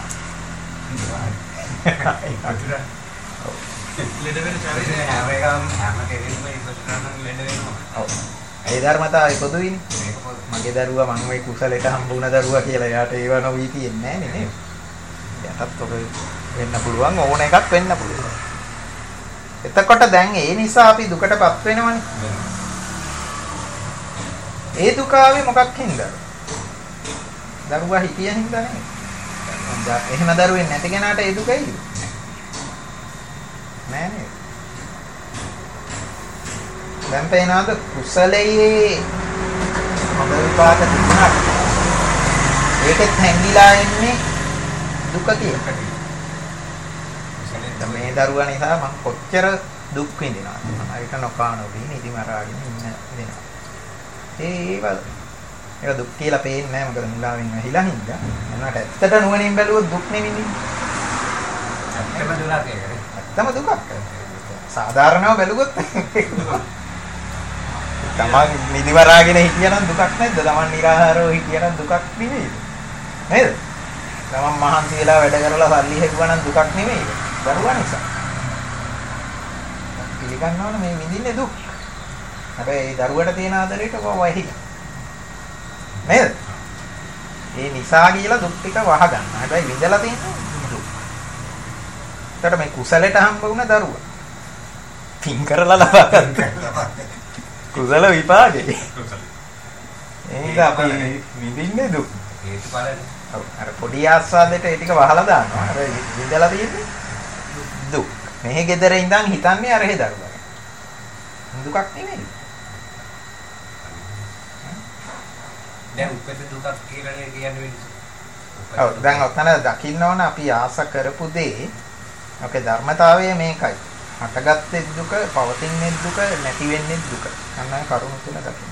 ලෙඩ වෙන ශරීරය හැම කෙනෙක්ම ඉස්සරහට ලෙඩ වෙනවා. ඔව්. ඒ ධර්මතාවය පොදුයිනේ. මගේ දරුවා මම මේ කුසලයට හම්බුණ දරුවා කියලා එයාට ඒව නොවී තියන්නේ නැහැ නේද? එයාටත් ඔබ වෙන්න පුළුවන් ඕන එකක් වෙන්න පුළුවන්. එතකොට දැන් ඒ නිසා අපි දුකටපත් වෙනවනේ. ඒ දුක ආවේ මොකක් හින්දාද? දරුවා හිතිය හින්දා නෙමෙයි. එහෙම දරුවෙක් නැති කෙනාට ඒ දුක එයිද? නෑ නේද? දැන් පේනවාද කුසලයේ හොඳ විපාක තිබුණාට ඒකෙත් හැංගිලා එන්නේ දුක කියලා. දැන් මේ දරුවා නිසා මම කොච්චර දුක් විඳිනවද? මම ඒක නොකානෝදී නිදි මරාගෙන ඉන්න වෙනවා. ඒක දුක් කියලා පේන්නේ නැහැ මොකද මුලාවෙන් වැහිලා හින්දා. එනකට ඇත්තට නුවණින් බැලුවොත් දුක් නෙවෙයි. ඇත්තම දුකක් ඒකනේ. ඇත්තම දුකක්. සාධාරණව බැලුවොත් තමන් නිදිවරාගෙන හිටියනම් දුකක් නැද්ද? තමන් නිරාහාරව හිටියනම් දුකක් නෙවෙයිද? නේද? තමන් මහන්සි වෙලා වැඩ කරලා සල්ලි හෙව්වනම් දුකක් නෙවෙයිද? දරුවා නිසා. පිළිගන්න ඕන මේ විඳින්නේ දුක්. හැබැයි ඒ දරුවට තියෙන ආදරයට වහිලා. නේද? ඒ නිසා කියලා දුක් ටික වහගන්න. හැබැයි විඳලා තියෙන දුක්. ඒකට මේ කුසලයට හම්බ වුණ දරුවා. පින් කරලා ලබා ගන්න. කුසල විපාකේ. ඒක අපි විඳින්නේ දුක්. හේතුඵලනේ. ඔව්. අර පොඩි ආස්වාදයට ඒ ටික වහලා දානවා. අර විඳලා තියෙන්නේ දුක්. මෙහි gedare ඉඳන් හිතන්නේ අර හේ දරුවා. දුකක් නෙමෙයි. දැන් උපත දුකක් කියලා කියන්නේ මිනිස්සු. ඔව් දැන් ඔතන දකින්න ඕන අපි ආස කරපු දේ අපේ ධර්මතාවය මේකයි. හටගත්තේ දුක, පවතින්නේ දුක, නැති වෙන්නේ දුක. අන්න කරුණු තුන දකින්න.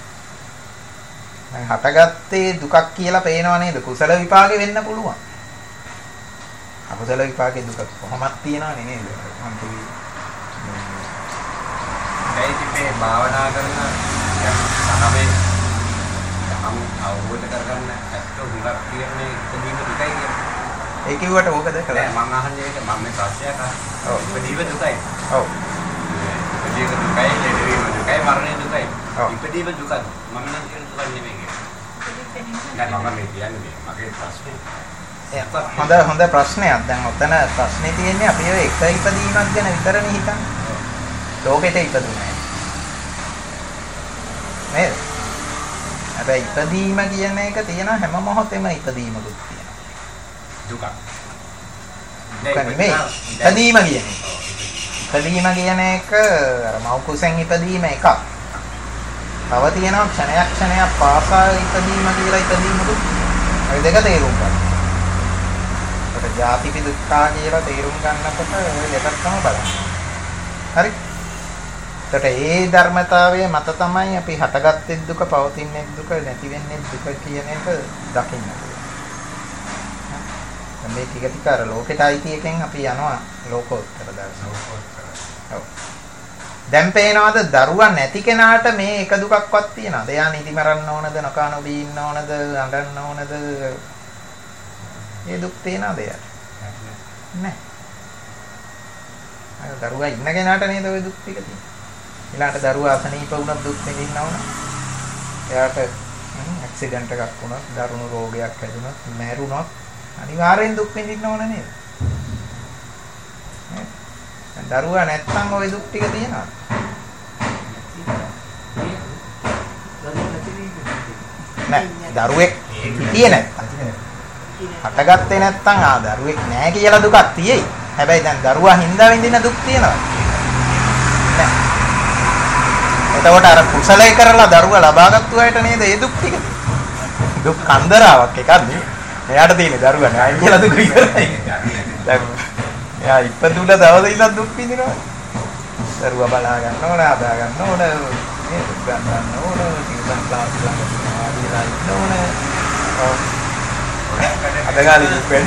දැන් හටගත්තේ දුකක් කියලා පේනව නේද? කුසල විපාකෙ වෙන්න පුළුවන්. අකුසල විපාකේ දුක කොහොමද තියෙනවනේ නේද? මම කිව්වේ. ඒයි මේ භාවනා කරන සමේ අවබෝධ කරගන්න ඇත්ත හුඟක් කියන්නේ ඉතින් දුකයි කියන්නේ. ඒ කිව්වට ඕකද කළා? මම අහන්නේ ඒක මම මේ ප්‍රශ්නයක් අහන්නේ. ඔව්. ඉපදීම දුකයි. ඔව්. ඉපදීම දුකයි, ලෙඩවීම දුකයි, මරණය දුකයි. ඔව්. ඉපදීම දුකයි. මම නම් කියන දුක නෙමෙයි කියන්නේ. දැන් මම මේ කියන්නේ මගේ ප්‍රශ්නේ. හොඳ ප්‍රශ්නයක්. දැන් ඔතන ප්‍රශ්නේ තියෙන්නේ අපි ඔය එක ඉපදීමක් ගැන විතරනේ හිතන්නේ. ලෝකෙට ඉපදුනේ. නේද? හැබැයි ඉපදීම කියන එක තියෙන හැම මොහොතෙම ඉපදීමකුත් තියෙනවා. දුක. දුක නෙමෙයි. ඉපදීම කියන එක. ඉපදීම කියන එක අර මව් කුසෙන් ඉපදීම එකක්. තව තියෙනවා ක්ෂණයක් පාසා ඉපදීම කියලා ඉපදීමකුත්. ඒ දෙක තේරුම් ගන්න. ඒකට ජාතිපි දුක්ඛා කියලා තේරුම් ගන්නකොට ඔය දෙකක්ම බලන්න. හරි? ඒකට ඒ ධර්මතාවයේ මත තමයි අපි හටගත්තේ දුක, පවතින්නේ දුක, නැති වෙන්නේ දුක කියන එක දකින්න පුළුවන්. මේ ටික අර ලෝකෙට අයිති එකෙන් අපි යනවා ලෝකෝත්තර දර්ශන. ඔව්. දැන් පේනවාද දරුවා නැති කෙනාට මේ එක දුකක්වත් තියනවද? එයා නිදි මරන්න ඕනද, නොකා නොබී ඉන්න ඕනද, අඬන්න ඕනද? මේ දුක් තියනවද එයාට? නැහැ. අර දරුවා ඉන්න කෙනාට නේද ওই දුක් ටික තියෙන්නේ. ඊළාට දරුවා අසනීප වුණත් දුක් විඳින්නව නම් එයාට ඇක්සිඩන්ට් එකක් වුණත්, දරුණු රෝගයක් හැදුනත්, මැරුණොත් අනිවාර්යෙන් දුක් විඳින්න ඕන නේද? දරුවා නැත්තම් ওই දුක් ටික තියෙනවා. නෑ දරුවෙක් හිටියේ නැත්තම්. හටගත්තේ නැත්තම් දරුවෙක් නෑ කියලා දුකක් තියෙයි. හැබැයි දැන් දරුවා හින්දා විඳින දුක් තියෙනවා. නෑ. එතකොට අර කුසලයේ කරලා දරුවා ලබාගත්තු අයට නේද ඒ දුක් ටික? දුක් කන්දරාවක් එකක් නේ. එයාට තියෙන දරුවා නෑ කියලා දුක විතරයි. දැන් එයා ඉපදුන දවසේ ඉඳන් දුක් විඳිනවා. දරුවා බලා ගන්න ඕන, හදා ගන්න ඕන, මේ ගන්න ඕන, ටියුෂන් ක්ලාස් ළඟට ආවිලා ඉන්න ඕන. අදගාලි දුක් වැඩි.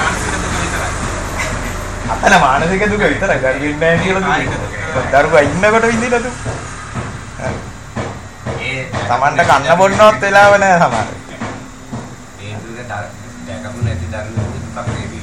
අතන මානසික දුක විතරයි. දරුවෙක් නෑ කියලා දුක. දරුවා ඉන්නකොට විඳින දුක. ඒ Tamanට කන්න බොන්නවත් වෙලාව නෑ සමහර. ඒ දුක දැකපු නැති දරුවෙක් දුකක් නෙවෙයි.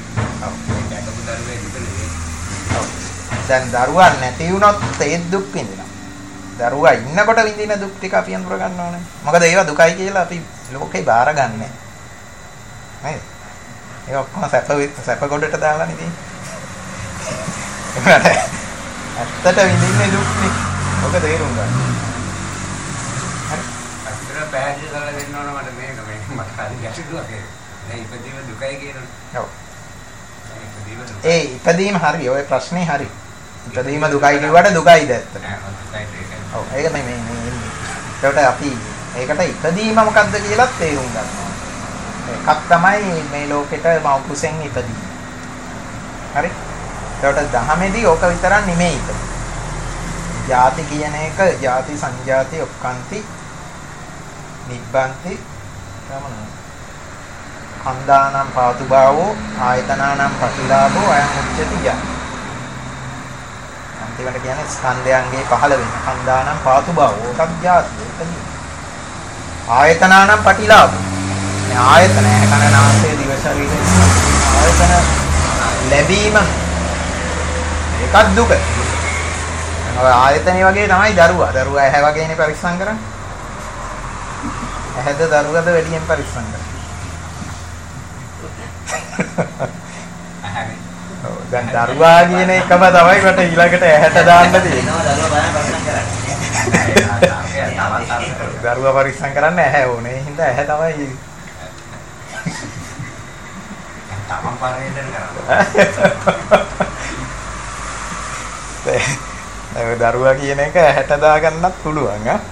දැන් දරුවා නැති වුණොත් ඒ දුක් විඳිනවා. දරුවා ඉන්නකොට විඳින දුක් ටික අපි අඳුර ගන්න ඕනේ. මොකද ඒවා දුකයි කියලා අපි ලෝකේ බාරගන්නේ නැහැ. ඒක ඔක්කොම සැප ගොඩට දාලා නේ තියෙන්නේ. ඇත්තට විඳින්නේ දුක් නේ. ඔක තේරුම් ගන්න. හරි. අතන පැහැදිලි කරලා දෙන්න ඕන මට මේක මට හරි ගැටලුවක් ඒක. දැන් ඉපදීම දුකයි කියනනේ. ඔව්. ඒ ඉපදීම හරි. ඔය ප්‍රශ්නේ හරි. ඉපදීම දුකයි කියුවට දුකයිද ඇත්තට? ඔව් ඒක මේ ඉන්නේ. ඒකට අපි ඒකට ඉපදීම මොකක්ද කියලා තේරුම් ගන්න ඕනේ. එකක් තමයි මේ ලෝකෙට මව් කුසෙන් ඉපදීම. හරි? ඒකට දහමේදී ඕක විතරක් නෙමෙයි ඉපදීම. ಜಾති කියන එක ಜಾති සංජාති ඔක්කාන්ති නිබ්බන්ති තමන කන්දානම් පාතු භාවෝ ආයතනානම් පටිලාභෝ අයං උච්චති ය. අන්තිමට කියන්නේ ස්කන්ධයන්ගේ පහළ වෙන කන්දානම් පාතු භාවෝ සත්‍යාති එතනයි. ආයතනානම් පටිලාභෝ. මේ ආයතන කන නාසය දිව ශරීරය ආයතන ලැබීම ඒකක් දුක. ඔය ආයතනේ වගේ තමයි දරුවා. දරුවා ඇහැ වගේනේ පරිස්සම් කරන්නේ. ඇහැද දරුවද වැඩියෙන් පරිස්සම් කරන්නේ. ඔව් දැන් දරුවා කියන එකම තමයි මට ඊළඟට ඇහැට දාන්න තියෙන්නේ. දරුවා පරිස්සම් කරන්න ඇහැ ඕනේ. ඒ හින්දා ඇහැ තමයි තමන් පරිණතන කරන්නේ. දරුවා කියන එක ඇහැට දාගන්නත් පුළුවන් ආ.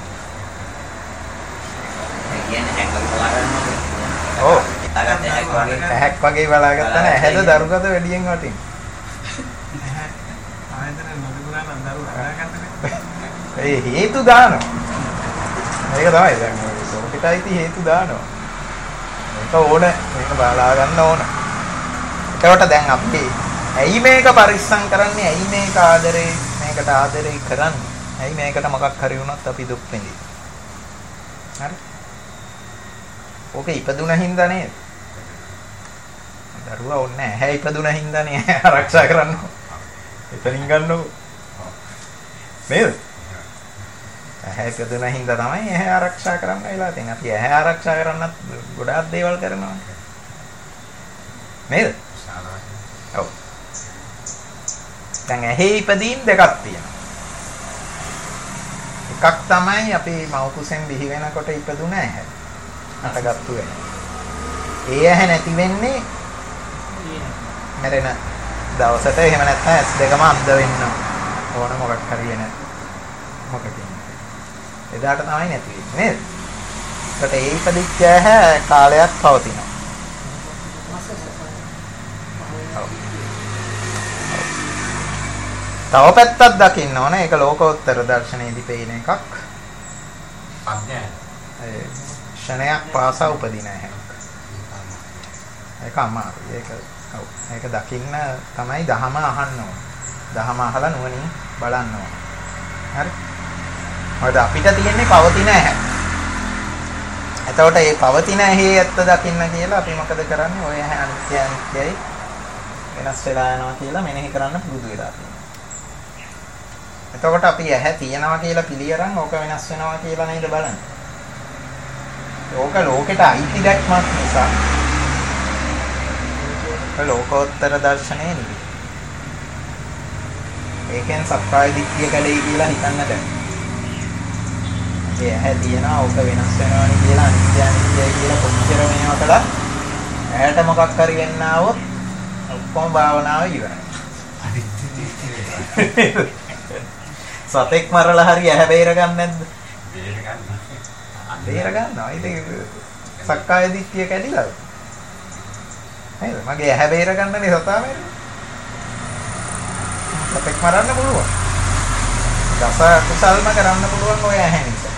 ඒ කියන්නේ හැංගල් බලාගන්න ඔව්. ඇහැක් වගේ බලාගත්තා නෑ ඇහැද දරුවද වැඩියෙන් වටින්. ආයතන නොතිබුණා නම් දරුවා හදාගන්නනේ. ඒ හේතු දානවා. මේක තමයි දැන් ලෝකෙටයි ති හේතු දානවා. මේක ඕන මේක බලා ගන්න ඕන. ඒකට දැන් අපි ඇයි මේක පරිස්සම් කරන්නේ? ඇයි මේක මේකට ආදරේ කරන්නේ? ඇයි මේකට මොකක් හරි වුණත් අපි දුක් විඳින්නේ? හරි. ඕක ඉපදුන හින්දා නේද? දරුවා ඕනේ නැහැ. ඇහැ ඉපදුන හින්දානේ ආරක්ෂා කරන්න. එතනින් ගන්නකො. නේද? ඇහැ ඉපදුන හින්දා තමයි ඇහැ ආරක්ෂා කරන්න වෙලා තියෙන්නේ. අපි ඇහැ ආරක්ෂා කරන්නත් ගොඩාක් දේවල් කරනවා. නේද? ඔව්. දැන් ඇහි ඉපදීම් දෙකක් තියෙනවා. එකක් තමයි අපි මව් කුසෙන් බිහි වෙනකොට ඉපදුන ඇහැ. අටගත්තු ඇහැ. ඒ ඇහැ නැති වෙන්නේ මැරෙන දවසට. එහෙම නැත්නම් ඇස් දෙකම අන්ධ වෙන්න ඕන මොකක් හරි වෙන මොකකින්. එදාට තමයි නැති වෙන්නේ නේද? ඒකට ඒ ඉපදිච්ච ඇහැ කාලයක් පවතිනවා. තව පැත්තක් දකින්න ඕන. ඒක ලෝකෝත්තර දර්ශනයේදී පේන එකක්. අඥාන. ක්ෂණයක් පාසා උපදින හැක්. ඒක අමාරුයි. ඒක දකින්න තමයි දහම අහන්න ඕන. දහම අහලා නුවණින් බලන්න ඕන. හරි? මොකද අපිට තියෙන්නේ පවතින ඇහැ. එතකොට මේ පවතින ඇහි ඇත්ත දකින්න කියලා අපි මොකද කරන්නේ? ඔය ඇහැ අනිත්‍ය අනිත්‍යයි වෙනස් වෙලා යනවා කියලා මෙනෙහි කරන්න පුරුදු වෙලා තියෙනවා. එතකොට අපි ඇහැ තියනවා කියලා පිළියරන් ඕක වෙනස් වෙනවා කියලා නේද බලන්නේ. ඕක ලෝකෙට අයිති දැක්මක් නිසා ලෝකෝත්තර දර්ශනය නෙවෙයි. ඒකෙන් සක්කාය දිට්ඨිය කැඩෙයි කියලා හිතන්න බෑ. ඒ ඇහැ තියනවා ඕක වෙනස් වෙනවානි කියලා අනිත්‍ය අනිත්‍යයි කියලා කොච්චර මේවා කළා ඇහැට මොකක් හරි වෙන්න આવොත් ඔක්කොම භාවනාව ඉවරයි. අනිත්‍ය දිට්ඨිය සතෙක් මරලා හරි ඇහැ බේර ගන්න නැද්ද? බේර ගන්නවා. ඉතින් සක්කාය දිට්ඨිය කැඩිලාද? නේද? මගේ ඇහැ බේර ගන්නනේ සතා මරන්නේ. සතෙක් මරන්න පුළුවන්. දස කුසල්ම කරන්න පුළුවන් ඔය ඇහැ නිසා.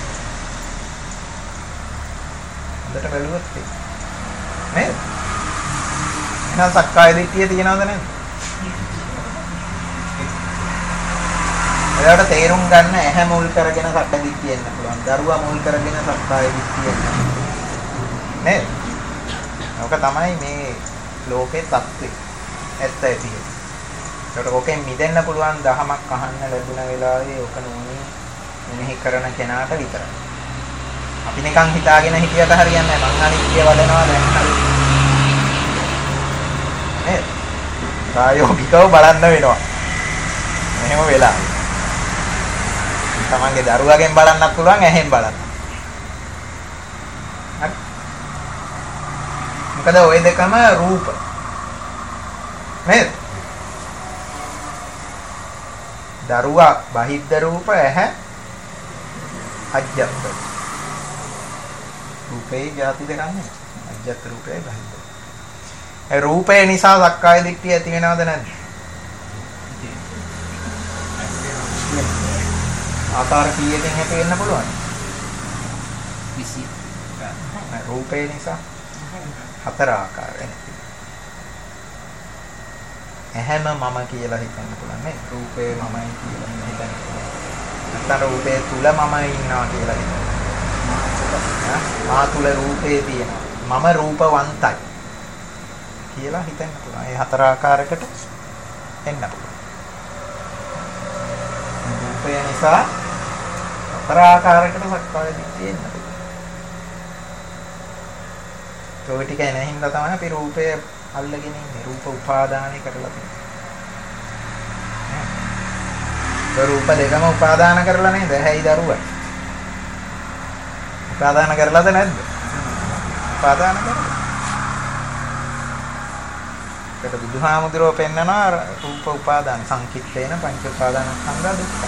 හොඳට බැලුවොත් නේද? එහෙනම් සක්කාය දිට්ඨිය තියනවද නැද්ද? එයාට තේරුම් ගන්න ඇහැ මුල් කරගෙන සක්කාය දිට්ඨිය එන්න පුළුවන්. දරුවා මුල් කරගෙන සක්කාය දිට්ඨිය එන්න. නේද? ඔක තමයි මේ ලෝකේ தත්ත්වය. ඇත්ත ඇති. ඒකට ඔකෙන් මිදෙන්න පුළුවන් දහමක් අහන්න ලැබුණ වෙලාවේ ඔක නෝනේ මෙනෙහි කරන කෙනාට විතරයි. අපි නිකන් හිතාගෙන හිටියට හරියන්නේ නැහැ. මං අනිත්‍ය වඩනවා දැන් හරි. නේද? ප්‍රායෝගිකව බලන්න වෙනවා. මෙහෙම වෙලා. තමන්ගේ දරුවගෙන් බලන්නත් පුළුවන් ඇහෙන් බලන්න. හරි. මොකද ওই දෙකම රූප. නේද? දරුවා බහිද්ද රූප ඇහැ අජ්ජත්. රූපේ ಜಾති දෙකක් නේ. අජ්ජත් රූපේ බහිද්ද. ඒ රූපේ නිසා සක්කාය දිට්ඨිය ඇති වෙනවද නැද්ද? ආකාර කීයකින් ඇති වෙන්න පුළුවන්? 20. රූපේ නිසා 4 ආකාරයෙන්. ඇහැම මම කියලා හිතන්න පුළුවන් නේ. රූපේ මමයි කියලා හිතන්න පුළුවන්. නැත්නම් රූපේ තුල මම ඉන්නවා කියලා හිතන්න. මා තුල රූපේ තියෙනවා. මම රූපවන්තයි කියලා හිතන්න පුළුවන්. ඒ 4 ආකාරයකට එන්න පුළුවන්. රූපය නිසා 4 ආකාරයකට සක්කාය දිට්ඨිය එන්න පුළුවන්. ඒ ටික එන හින්දා තමයි අපි රූපය අල්ලගෙන ඉන්නේ. රූප උපාදානය කරලා තියෙනවා. රූප දෙකම උපාදාන කරලා නේද? ඇහැයි දරුවයි. උපාදාන කරලාද නැද්ද? උපාදාන කරලා. ඒකට බුදුහාමුදුරුවෝ පෙන්නනවා රූප උපාදාන සංකිට්ඨේන පංච උපාදානස්කන්ධ දුක්ඛ.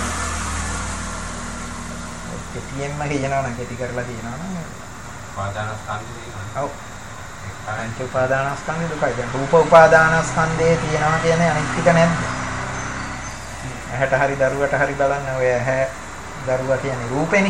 කෙටියෙන්ම කියනවා නම් කෙටි කරලා කියනවා නම් උපාදානස්කන්ධය. ඔව්. පංච උපාදානස්කන්ධය දුකයි. දැන් රූප උපාදානස්කන්ධයේ තියෙනවා කියන්නේ අනිත් ටික නැද්ද? ඇහැට හරි දරුවට හරි බලන්න ඔය ඇහැ දරුවා කියන්නේ රූපෙනේ.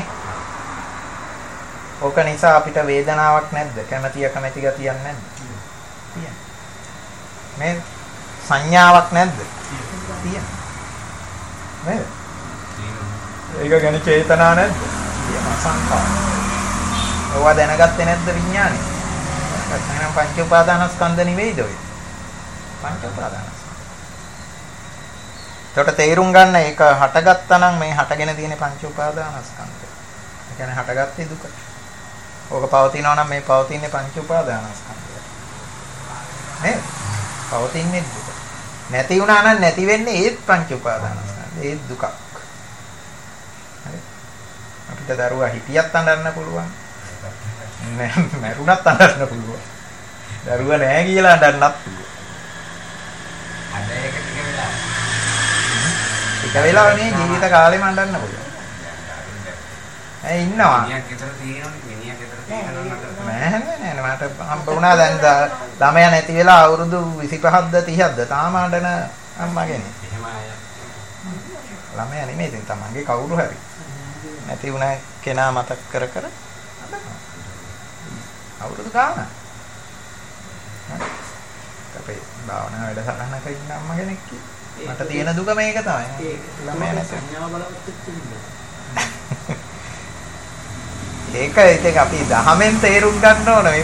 ඕක නිසා අපිට වේදනාවක් නැද්ද? කැමැති අකමැති ගතියක් නැද්ද? තියෙනවා. මේ සංඥාවක් නැද්ද? තියෙනවා. නේද? ඒක ගැන චේතනා නැද්ද? තියෙනවා. සංඛාර. ඔවා දැනගත්තේ නැද්ද විඥානේ? නැත්නම් පංච උපාදානස්කන්ධ නෙවෙයිද ඔය? පංච උපාදානස්කන්ධය. ඒකට තේරුම් ගන්න ඒක හටගත්තා නම් මේ හටගෙන තියෙන පංච උපාදානස්කන්ධය. ඒ කියන්නේ හටගත්තේ දුක. ඕක පවතිනවා නම් මේ පවතින්නේ පංච උපාදානස්කන්ධය. නේද? පවතින්නේ දුක. නැති වුණා නම් නැති වෙන්නේ ඒත් පංච උපාදානස්කන්ධය. ඒත් දුකක්. හරි. අපිට දරුවා හිටියත් අඬන්න පුළුවන්. මැරුණත් අඬන්න පුළුවන්. දරුවා නැහැ කියලා අඬන්නත් පුළුවන්. අද ඒක ටික වෙලා. ටික වෙලා නේ ජීවිත කාලෙම අඬන්න පුළුවන්. ඉන්නවා. මිනිහක් ගෙදර තියෙනවනේ මිනිහක් ගෙදර තියෙනවා නෑ මට හම්බ වුණා දැන් ළමයා නැති වෙලා අවුරුදු 25ක්ද 30ක්ද තාම අඬන අම්මා කෙනෙක්. එහෙම අය. ළමයා නෙමෙයි ඉතින් තමන්ගේ කවුරු හරි. නැති වුණ කෙනා මතක් කර අඬනවා. අවුරුදු ගානක්. අපේ භාවනා වැඩසටහනක ඉන්න අම්මා කෙනෙක් මට තියෙන දුක මේක තමයි. ළමයා නැති සංඥාව බලවත් වෙච්ච ඒක ඉතින් අපි දහමෙන් තේරුම් ගන්න ඕන මේ